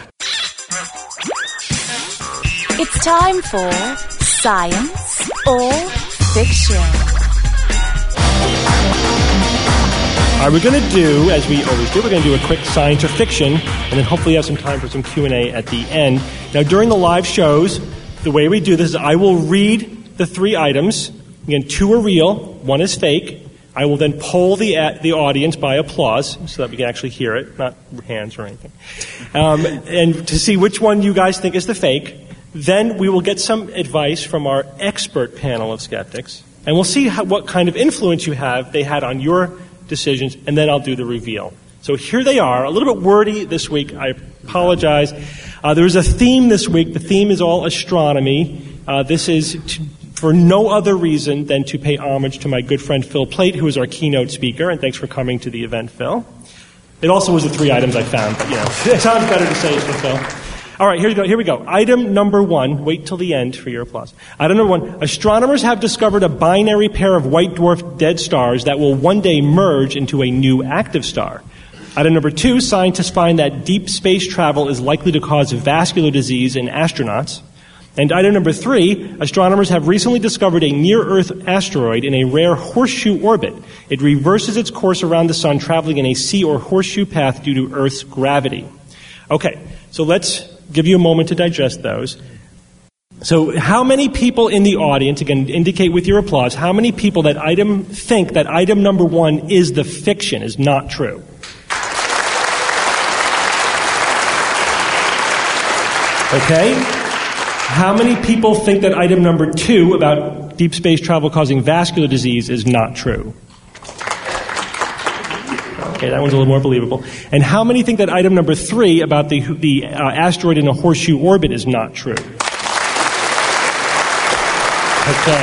It's time for Science or Fiction. All right, we're going to do, as we always do, we're going to do a quick science or fiction, and then hopefully have some time for some Q&A at the end. Now, during the live shows, the way we do this is I will read the 3 items. Again, 2 are real, 1 is fake. I will then poll the audience by applause so that we can actually hear it, not hands or anything, and to see which one you guys think is the fake. Then we will get some advice from our expert panel of skeptics, and we'll see what kind of influence they had on your decisions, and then I'll do the reveal. So here they are, a little bit wordy this week. I apologize. There's a theme this week. The theme is all astronomy. This is for no other reason than to pay homage to my good friend Phil Plait, who is our keynote speaker, and thanks for coming to the event, Phil. It also was the 3 items I found, but, it sounds better to say it than Phil. All right, here we go. Item number 1. Wait till the end for your applause. Item number 1. Astronomers have discovered a binary pair of white dwarf dead stars that will one day merge into a new active star. Item number 2. Scientists find that deep space travel is likely to cause vascular disease in astronauts. And item number 3. Astronomers have recently discovered a near-Earth asteroid in a rare horseshoe orbit. It reverses its course around the sun, traveling in a C or horseshoe path due to Earth's gravity. Okay, so let's give you a moment to digest those. So how many people in the audience, again, indicate with your applause, how many people think that item number 1 is the fiction, is not true? Okay. How many people think that item number 2 about deep space travel causing vascular disease is not true? Okay, that one's a little more believable. And how many think that item number 3 about the asteroid in a horseshoe orbit is not true? Okay.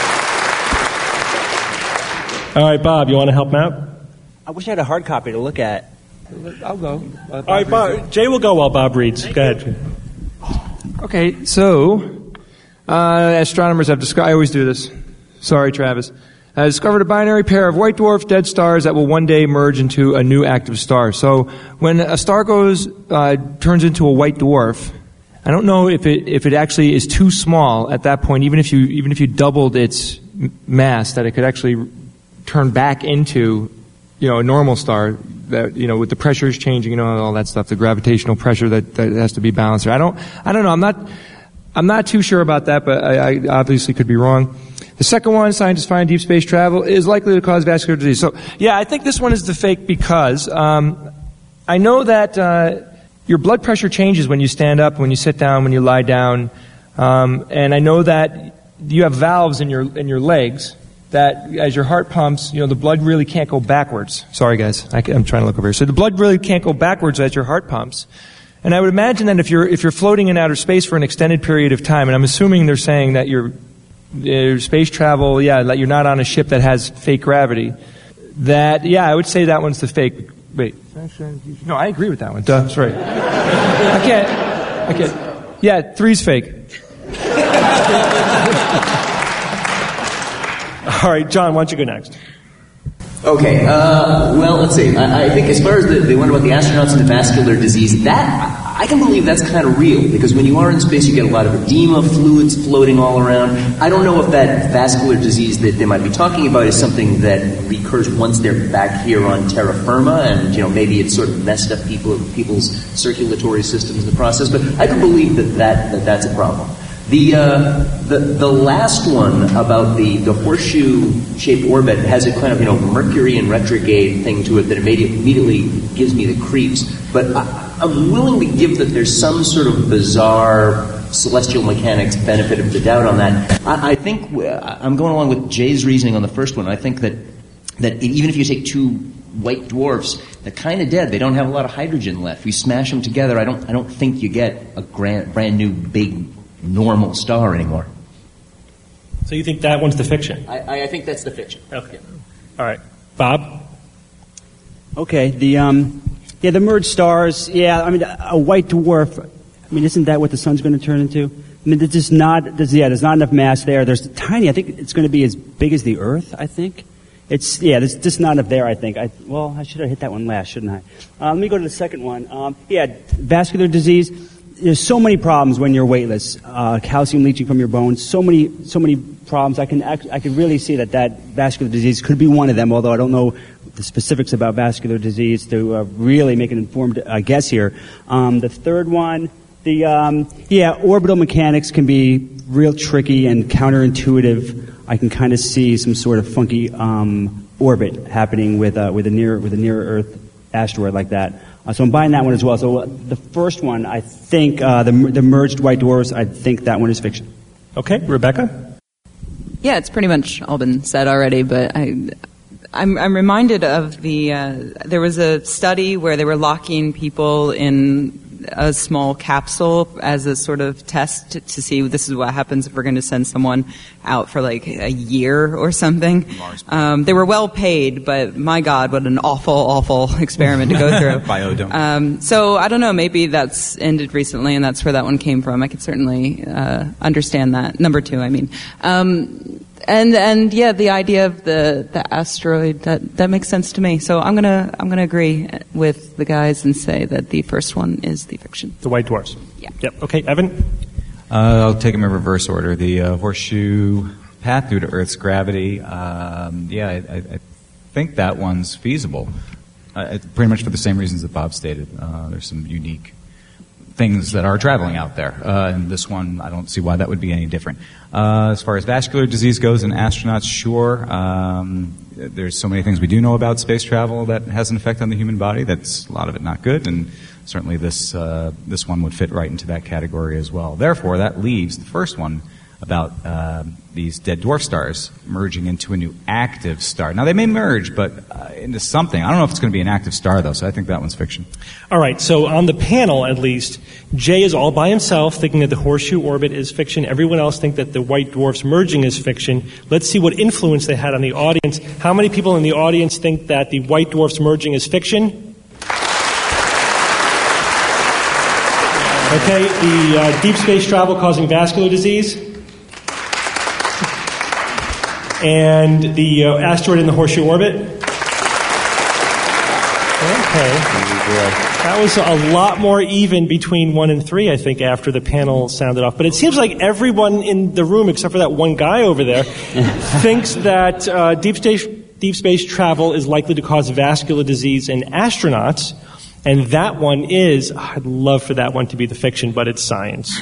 All right, Bob, you want to help him out? I wish I had a hard copy to look at. I'll go. All right, Bob, Jay will go while Bob reads. Go ahead. Okay, so astronomers have discovered... I always do this. Sorry, Travis. Discovered a binary pair of white dwarf dead stars that will one day merge into a new active star. So when a star turns into a white dwarf, I don't know if it actually is too small at that point, even if you doubled its mass, that it could actually turn back into, a normal star that, with the pressures changing, all that stuff, the gravitational pressure that has to be balanced. I don't know. I'm not too sure about that, but I obviously could be wrong. The second one, scientists find deep space travel is likely to cause vascular disease. So, yeah, I think this one is the fake because I know that your blood pressure changes when you stand up, when you sit down, when you lie down, and I know that you have valves in your legs that as your heart pumps, the blood really can't go backwards. Sorry, guys, I'm trying to look over here. So the blood really can't go backwards as your heart pumps. And I would imagine that if you're floating in outer space for an extended period of time, and I'm assuming they're saying that your space travel, that you're not on a ship that has fake gravity, I would say that one's the fake. Wait. No, I agree with that one. Duh, sorry. I can't. Yeah, 3's fake. All right, John, why don't you go next? Okay, well, let's see. I think as far as the one about the astronauts and the vascular disease, that I can believe that's kind of real, because when you are in space, you get a lot of edema, fluids floating all around. I don't know if that vascular disease that they might be talking about is something that recurs once they're back here on terra firma, and maybe it's sort of messed up people's circulatory systems in the process. But I can believe that's a problem. The last one about the horseshoe-shaped orbit has a kind of Mercury in retrograde thing to it that immediately gives me the creeps. But I'm willing to give that there's some sort of bizarre celestial mechanics benefit of the doubt on that. I think I'm going along with Jay's reasoning on the first one. I think that even if you take two white dwarfs, they're kind of dead. They don't have a lot of hydrogen left. You smash them together, I don't think you get a brand new big normal star anymore. So you think that one's the fiction? I think that's the fiction. Okay. All right. Bob? Okay. The merged stars. Yeah, I mean, a white dwarf. I mean, isn't that what the sun's going to turn into? I mean, there's not enough mass there. There's tiny. I think it's going to be as big as the Earth, I think. There's just not enough there, I think. I should have hit that one last, shouldn't I? Let me go to the second one. Vascular disease. There's so many problems when you're weightless. Calcium leaching from your bones. So many problems. I can really see that vascular disease could be one of them. Although I don't know the specifics about vascular disease to really make an informed guess here. The third one, orbital mechanics can be real tricky and counterintuitive. I can kind of see some sort of funky orbit happening with a near Earth asteroid like that. So I'm buying that one as well. So the first one, I think the merged white dwarfs, I think that one is fiction. Okay, Rebecca? Yeah, it's pretty much all been said already, but I'm reminded of there was a study where they were locking people in a small capsule as a sort of test to see this is what happens if we're going to send someone out for like a year or something. They were well paid, but my God, what an awful experiment to go through. Biodome. So I don't know, maybe that's ended recently and that's where that one came from. I could certainly understand that. Number 2, I mean. And yeah, the idea of the asteroid, that makes sense to me. So I'm gonna agree with the guys and say that the first one is the fiction. The white dwarfs. Yeah. Yep. Okay, Evan? I'll take them in reverse order. The horseshoe path due to Earth's gravity. I think that one's feasible. Pretty much for the same reasons that Bob stated. There's some unique things that are traveling out there. And this one, I don't see why that would be any different. As far as vascular disease goes and astronauts, sure. There's so many things we do know about space travel that has an effect on the human body. That's a lot of it not good, and certainly this one would fit right into that category as well. Therefore, that leaves the first one about these dead dwarf stars merging into a new active star. Now, they may merge, but into something. I don't know if it's going to be an active star, though, so I think that one's fiction. All right, so on the panel, at least, Jay is all by himself thinking that the horseshoe orbit is fiction. Everyone else think that the white dwarfs merging is fiction. Let's see what influence they had on the audience. How many people in the audience think that the white dwarfs merging is fiction? Okay, the deep space travel causing vascular disease. And the asteroid in the horseshoe orbit. Okay. That was a lot more even between 1 and 3, I think, after the panel sounded off. But it seems like everyone in the room, except for that one guy over there, thinks that deep space travel is likely to cause vascular disease in astronauts. And that one is, I'd love for that one to be the fiction, but it's science.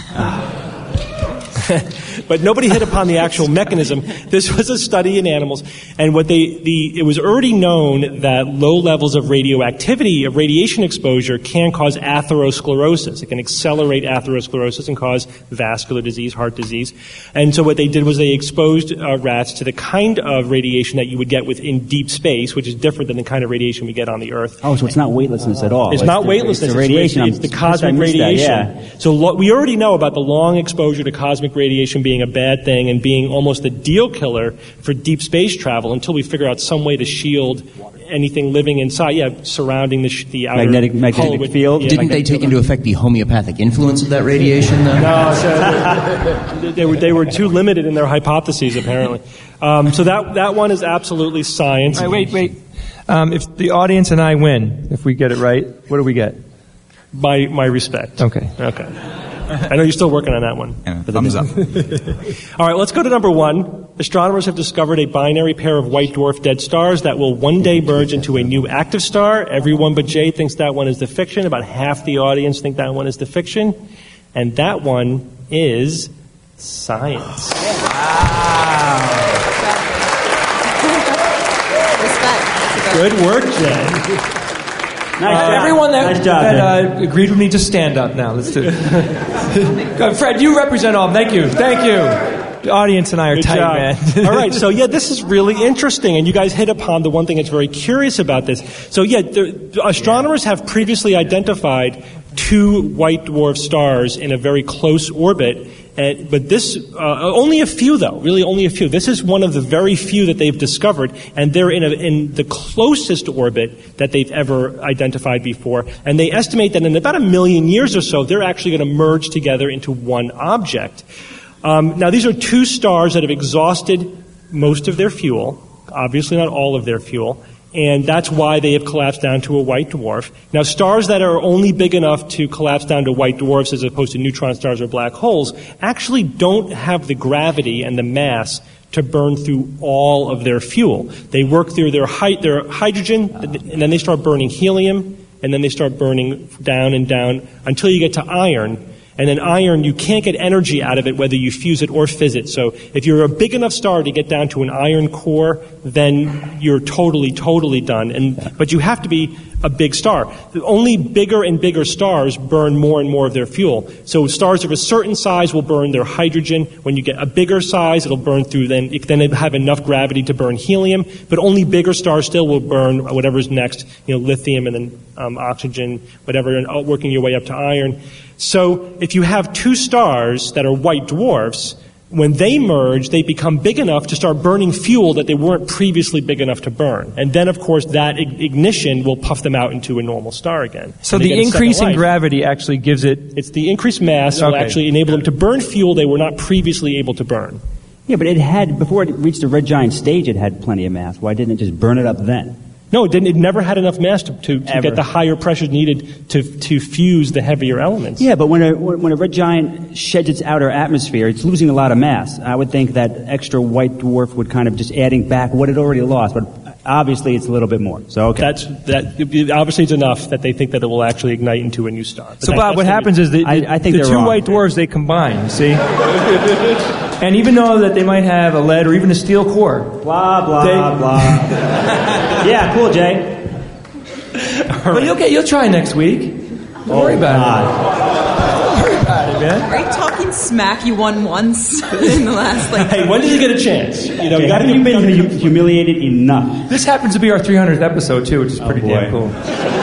But nobody hit upon the actual mechanism. This was a study in animals, and it was already known that low levels of radioactivity, of radiation exposure, can cause atherosclerosis. It can accelerate atherosclerosis and cause vascular disease, heart disease. And so what they did was they exposed rats to the kind of radiation that you would get within deep space, which is different than the kind of radiation we get on the Earth. Oh, so it's not weightlessness at all. It's not weightlessness. It's the radiation. It's the cosmic radiation. Yeah. So we already know about the long exposure to cosmic radiation being a bad thing and being almost a deal killer for deep space travel until we figure out some way to shield anything living inside, surrounding the outer magnetic hull with, field. Didn't they take into effect the homeopathic influence of that radiation, though? No, so they were too limited in their hypotheses, apparently. So that one is absolutely science. All right, wait. If the audience and I win, if we get it right, what do we get? My respect. Okay. I know you're still working on that one. And a thumbs up. All right, let's go to number 1. Astronomers have discovered a binary pair of white dwarf dead stars that will one day merge into a new active star. Everyone but Jay thinks that one is the fiction. About half the audience think that one is the fiction. And that one is science. Wow. Respect. Good work, Jay. Everyone that, nice job, agreed with me, just stand up now. Let's do it. Fred, you represent all. Thank you. The audience and I are Good tight, job. man. All right, so this is really interesting, and you guys hit upon the one thing that's very curious about this. So astronomers have previously identified 2 white dwarf stars in a very close orbit, but this only a few though, really only a few. This is one of the very few that they've discovered, and they're in the closest orbit that they've ever identified before. And they estimate that in about 1 million years or so, they're actually going to merge together into one object. Now, these are 2 stars that have exhausted most of their fuel, obviously not all of their fuel, and that's why they have collapsed down to a white dwarf. Now, stars that are only big enough to collapse down to white dwarfs as opposed to neutron stars or black holes actually don't have the gravity and the mass to burn through all of their fuel. They work through their hydrogen, and then they start burning helium, and then they start burning down and down until you get to iron. And then iron, you can't get energy out of it whether you fuse it or fizz it. So if you're a big enough star to get down to an iron core, then you're totally done. But you have to be a big star. Only bigger and bigger stars burn more and more of their fuel. So stars of a certain size will burn their hydrogen. When you get a bigger size, it'll burn through, then they have enough gravity to burn helium. But only bigger stars still will burn whatever's next, lithium and then oxygen, whatever, and working your way up to iron. So if you have 2 stars that are white dwarfs, when they merge, they become big enough to start burning fuel that they weren't previously big enough to burn. And then, of course, that ignition will puff them out into a normal star again. So the increase in gravity actually gives it... It's the increased mass will actually enable them to burn fuel they were not previously able to burn. Yeah, but before it reached the red giant stage, it had plenty of mass. Why didn't it just burn it up then? No, it didn't. It never had enough mass to get the higher pressures needed to fuse the heavier elements. Yeah, but when a red giant sheds its outer atmosphere, it's losing a lot of mass. I would think that extra white dwarf would kind of just adding back what it already lost, but obviously it's a little bit more. So okay, obviously it's enough that they think that it will actually ignite into a new star. But so Bob, what happens is I think the 2 wrong. white dwarfs, they combine. See. And even though that they might have a lead or even a steel core. Blah, blah, blah. Yeah, cool, Jay. But you'll try next week. Don't worry about it. Don't worry about it, man. Are you talking smack? You won once in the last, Hey, when did you get a chance? Haven't you been humiliated enough? This happens to be our 300th episode, too, which is pretty damn cool.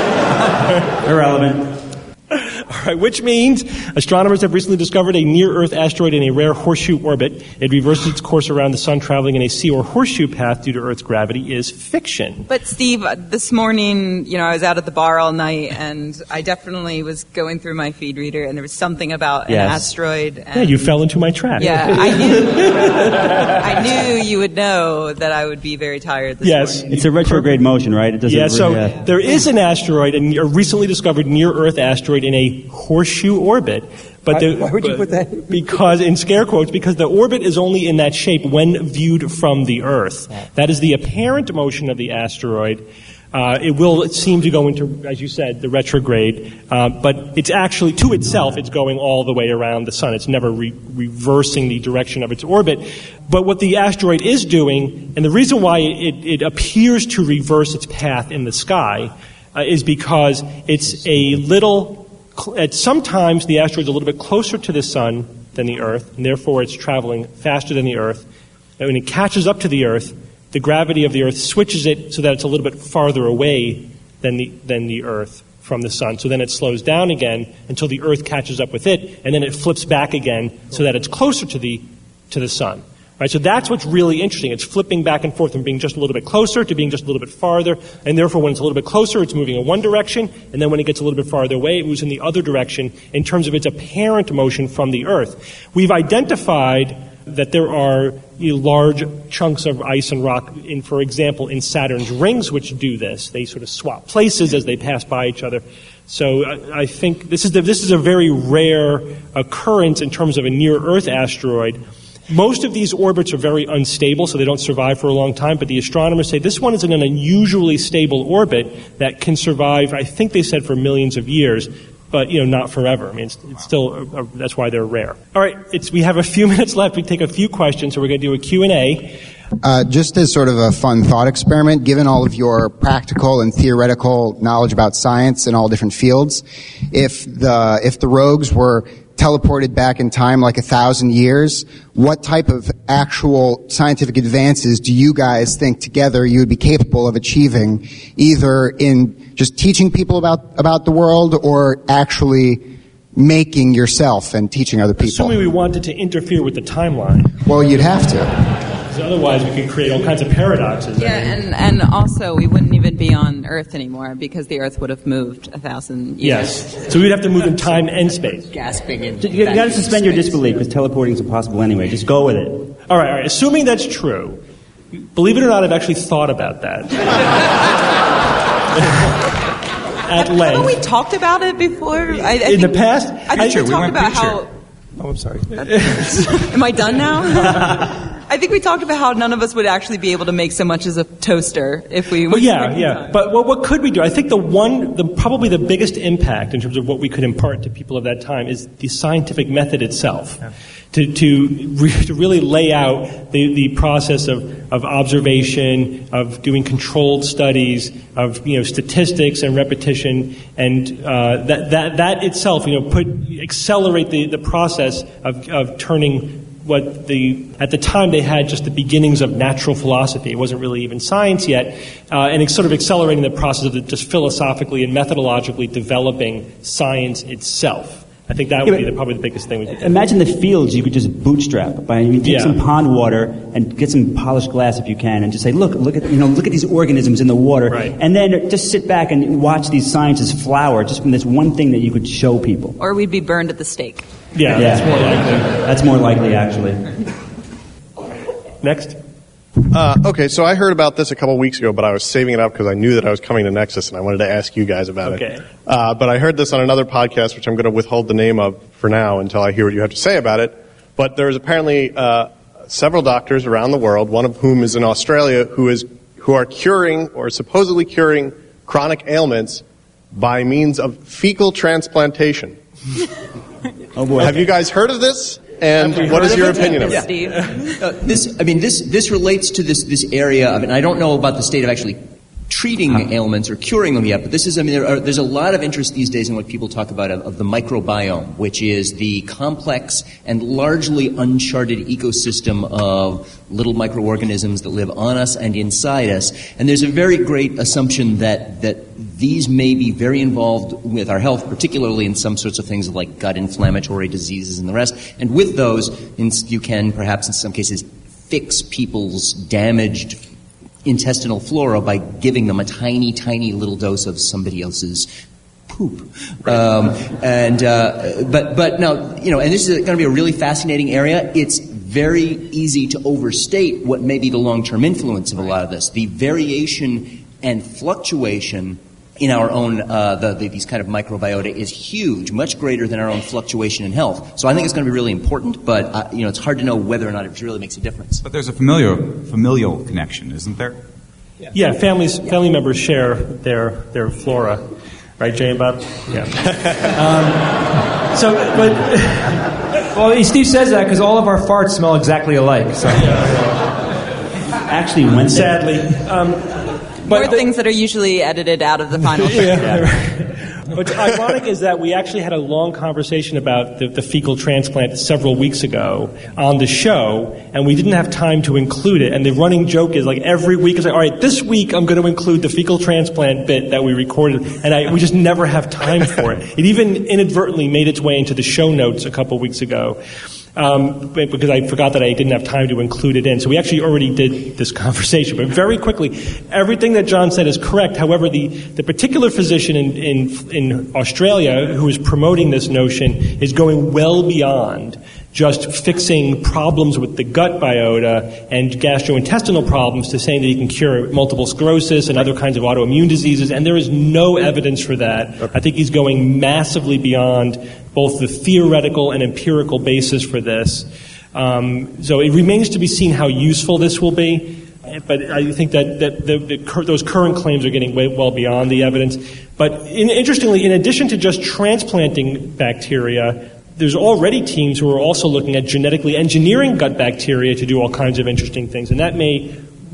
Irrelevant. All right, which means astronomers have recently discovered a near-Earth asteroid in a rare horseshoe orbit. It reverses its course around the sun, traveling in a sea or horseshoe path due to Earth's gravity is fiction. But Steve, this morning, I was out at the bar all night, and I definitely was going through my feed reader, and there was something about an asteroid. And yeah, you fell into my trap. Yeah, I knew you would know that I would be very tired this morning. It's a retrograde motion, right? It doesn't. There is an asteroid, a recently discovered near-Earth asteroid in a horseshoe orbit. But why would you put that? Because, in scare quotes, because the orbit is only in that shape when viewed from the Earth. That is the apparent motion of the asteroid. It will seem to go into, as you said, the retrograde, but it's actually, to itself, it's going all the way around the sun. It's never reversing the direction of its orbit. But what the asteroid is doing, and the reason why it appears to reverse its path in the sky, is because it's sometimes the asteroid's a little bit closer to the sun than the Earth, and therefore it's traveling faster than the Earth. And when it catches up to the Earth, the gravity of the Earth switches it so that it's a little bit farther away than the Earth from the sun. So then it slows down again until the Earth catches up with it, and then it flips back again so that it's closer to the sun. Right, so that's what's really interesting. It's flipping back and forth from being just a little bit closer to being just a little bit farther, and therefore when it's a little bit closer, it's moving in one direction, and then when it gets a little bit farther away, it moves in the other direction in terms of its apparent motion from the Earth. We've identified that there are large chunks of ice and rock, for example, in Saturn's rings, which do this. They sort of swap places as they pass by each other. So I think this is a very rare occurrence in terms of a near-Earth asteroid. Most of these orbits are very unstable, so they don't survive for a long time, but the astronomers say this one is in an unusually stable orbit that can survive, I think they said, for millions of years, but, not forever. I mean, it's still, that's why they're rare. All right, we have a few minutes left. We take a few questions, so we're going to do a Q&A. Just as sort of a fun thought experiment, given all of your practical and theoretical knowledge about science in all different fields, if the rogues were teleported back in time like 1,000 years, what type of actual scientific advances do you guys think together you would be capable of achieving, either in just teaching people about the world or actually making yourself and teaching other people? Assuming we wanted to interfere with the timeline. Well, you'd have to. Otherwise, we could create all kinds of paradoxes. Yeah, and also we wouldn't even be on Earth anymore because the Earth would have moved 1,000 years. Yes, so we'd have to move in time and space. Gasping in. You got to suspend your disbelief because teleporting is impossible anyway. Just go with it. All right. Assuming that's true, believe it or not, I've actually thought about that. At length. Haven't we talked about it before? In the past? I think we talked about how... Oh, I'm sorry. Am I done now? I think we talked about how none of us would actually be able to make so much as a toaster if we... Well, yeah. But what could we do? I think probably the biggest impact in terms of what we could impart to people of that time is the scientific method itself. Yeah. To really lay out the process of observation, of doing controlled studies, of statistics and repetition, and that itself accelerate the process of turning what at the time they had just the beginnings of natural philosophy. It wasn't really even science yet, and it's sort of accelerating the process of just philosophically and methodologically developing science itself. I think that would be probably the biggest thing we could do. Imagine the fields you could just bootstrap by take some pond water and get some polished glass if you can, and just say, look at these organisms in the water, right. And then just sit back and watch these sciences flower just from this one thing that you could show people. Or we'd be burned at the stake. Yeah. That's more likely. That's more likely, actually. Next. Okay, so I heard about this a couple weeks ago, but I was saving it up because I knew that I was coming to Nexus, and I wanted to ask you guys about it. But I heard this on another podcast, which I'm going to withhold the name of for now until I hear what you have to say about it. But there's apparently several doctors around the world, one of whom is in Australia, who are curing or supposedly curing chronic ailments by means of fecal transplantation. Oh boy! Have you guys heard of this? And what is your opinion of it? This relates to this area of it. And I don't know about the state of actually treating ailments or curing them yet, but this is, there's a lot of interest these days in what people talk about of the microbiome, which is the complex and largely uncharted ecosystem of little microorganisms that live on us and inside us. And there's a very great assumption that these may be very involved with our health, particularly in some sorts of things like gut inflammatory diseases and the rest. And with those, you can perhaps in some cases fix people's damaged intestinal flora by giving them a tiny, tiny little dose of somebody else's poop. But now, and this is going to be a really fascinating area. It's very easy to overstate what may be the long-term influence of a lot of this. The variation and fluctuation in our own, these kind of microbiota is huge, much greater than our own fluctuation in health. So I think it's going to be really important, but, it's hard to know whether or not it really makes a difference. But there's a familial connection, isn't there? Yeah, family members share their flora. Right, Jay and Bob? Yeah. Well, Steve says that because all of our farts smell exactly alike. So. Actually, when sadly. More things that are usually edited out of the final show. What's ironic is that we actually had a long conversation about the fecal transplant several weeks ago on the show, and we didn't have time to include it. And the running joke is like every week is like, all right, this week I'm going to include the fecal transplant bit that we recorded, and we just never have time for it. It even inadvertently made its way into the show notes a couple weeks ago. because I forgot that I didn't have time to include it in. So we actually already did this conversation. But very quickly, everything that John said is correct. However, the particular physician in Australia who is promoting this notion is going well beyond just fixing problems with the gut biota and gastrointestinal problems to saying that he can cure multiple sclerosis and other kinds of autoimmune diseases, and there is no evidence for that. Okay. I think he's going massively beyond both the theoretical and empirical basis for this. So it remains to be seen how useful this will be, but I think that those current claims are getting way well beyond the evidence. But interestingly, in addition to just transplanting bacteria, there's already teams who are also looking at genetically engineering gut bacteria to do all kinds of interesting things, and that may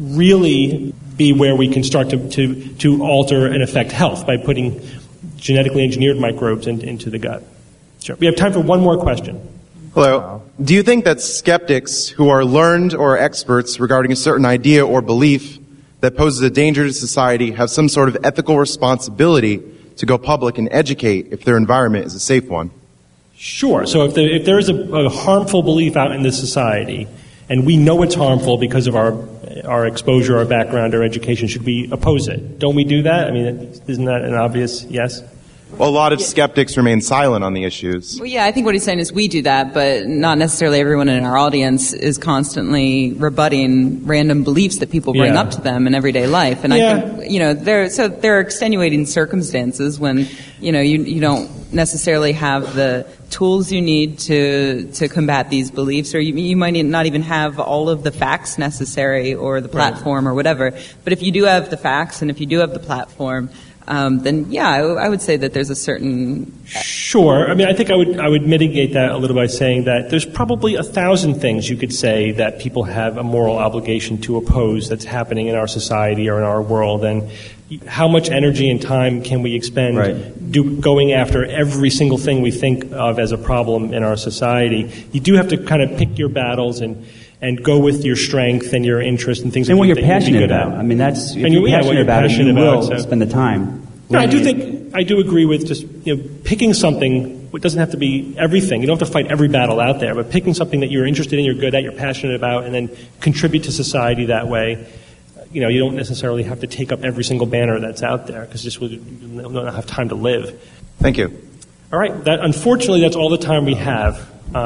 really be where we can start to alter and affect health by putting genetically engineered microbes into the gut. Sure. We have time for one more question. Hello. Do you think that skeptics who are learned or experts regarding a certain idea or belief that poses a danger to society have some sort of ethical responsibility to go public and educate if their environment is a safe one? Sure. So if there is a harmful belief out in this society, and we know it's harmful because of our exposure, our background, our education, should we oppose it? Don't we do that? I mean, isn't that an obvious yes? Well, a lot of skeptics remain silent on the issues. Well, yeah, I think what he's saying is we do that, but not necessarily everyone in our audience is constantly rebutting random beliefs that people bring up to them in everyday life. And I think, there are extenuating circumstances when, you don't necessarily have the tools you need to combat these beliefs, or you might not even have all of the facts necessary or the platform or whatever. But if you do have the facts and if you do have the platform, then I would say that there's a certain... Sure. I mean, I think I would mitigate that a little by saying that there's probably 1,000 things you could say that people have a moral obligation to oppose that's happening in our society or in our world, and how much energy and time can we expend going after every single thing we think of as a problem in our society? You do have to kind of pick your battles and go with your strength and your interest and things and that what you you're passionate about. I mean, that's if you're passionate about it, you will spend the time. No, I do agree with just picking something. It doesn't have to be everything. You don't have to fight every battle out there, but picking something that you're interested in, you're good at, you're passionate about, and then contribute to society that way. You don't necessarily have to take up every single banner that's out there because you don't have time to live. Thank you. All right. Unfortunately, that's all the time we have.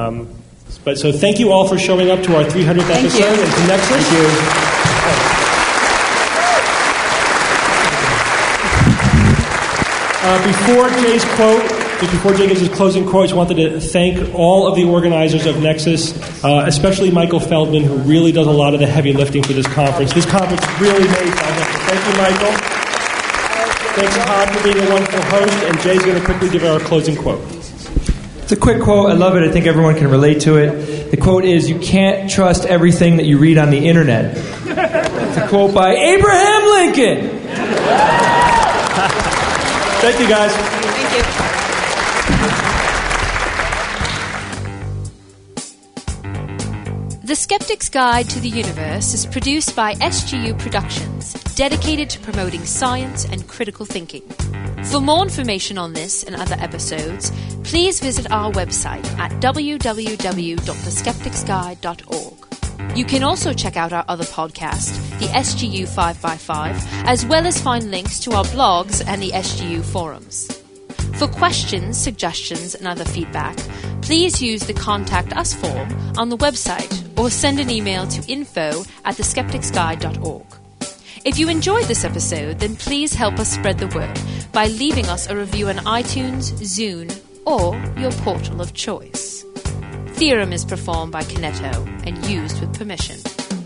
So thank you all for showing up to our 300th episode and to Nexus. Thank you. Before Jay gives his closing quote, I just wanted to thank all of the organizers of Nexus, especially Michael Feldman, who really does a lot of the heavy lifting for this conference. This conference really made it. Thank you, Michael. Thanks, Todd, for being a wonderful host. And Jay's going to quickly give our closing quote. It's a quick quote. I love it. I think everyone can relate to it. The quote is, "You can't trust everything that you read on the internet." It's a quote by Abraham Lincoln. Thank you, guys. Thank you. The Skeptic's Guide to the Universe is produced by SGU Productions, dedicated to promoting science and critical thinking. For more information on this and other episodes, please visit our website at www.theskepticsguide.org. You can also check out our other podcast, the SGU 5x5, as well as find links to our blogs and the SGU forums. For questions, suggestions, and other feedback, please use the Contact Us form on the website or send an email to info@theskepticsguide.org. If you enjoyed this episode, then please help us spread the word by leaving us a review on iTunes, Zune, or your portal of choice. Theorem is performed by Kineto and used with permission.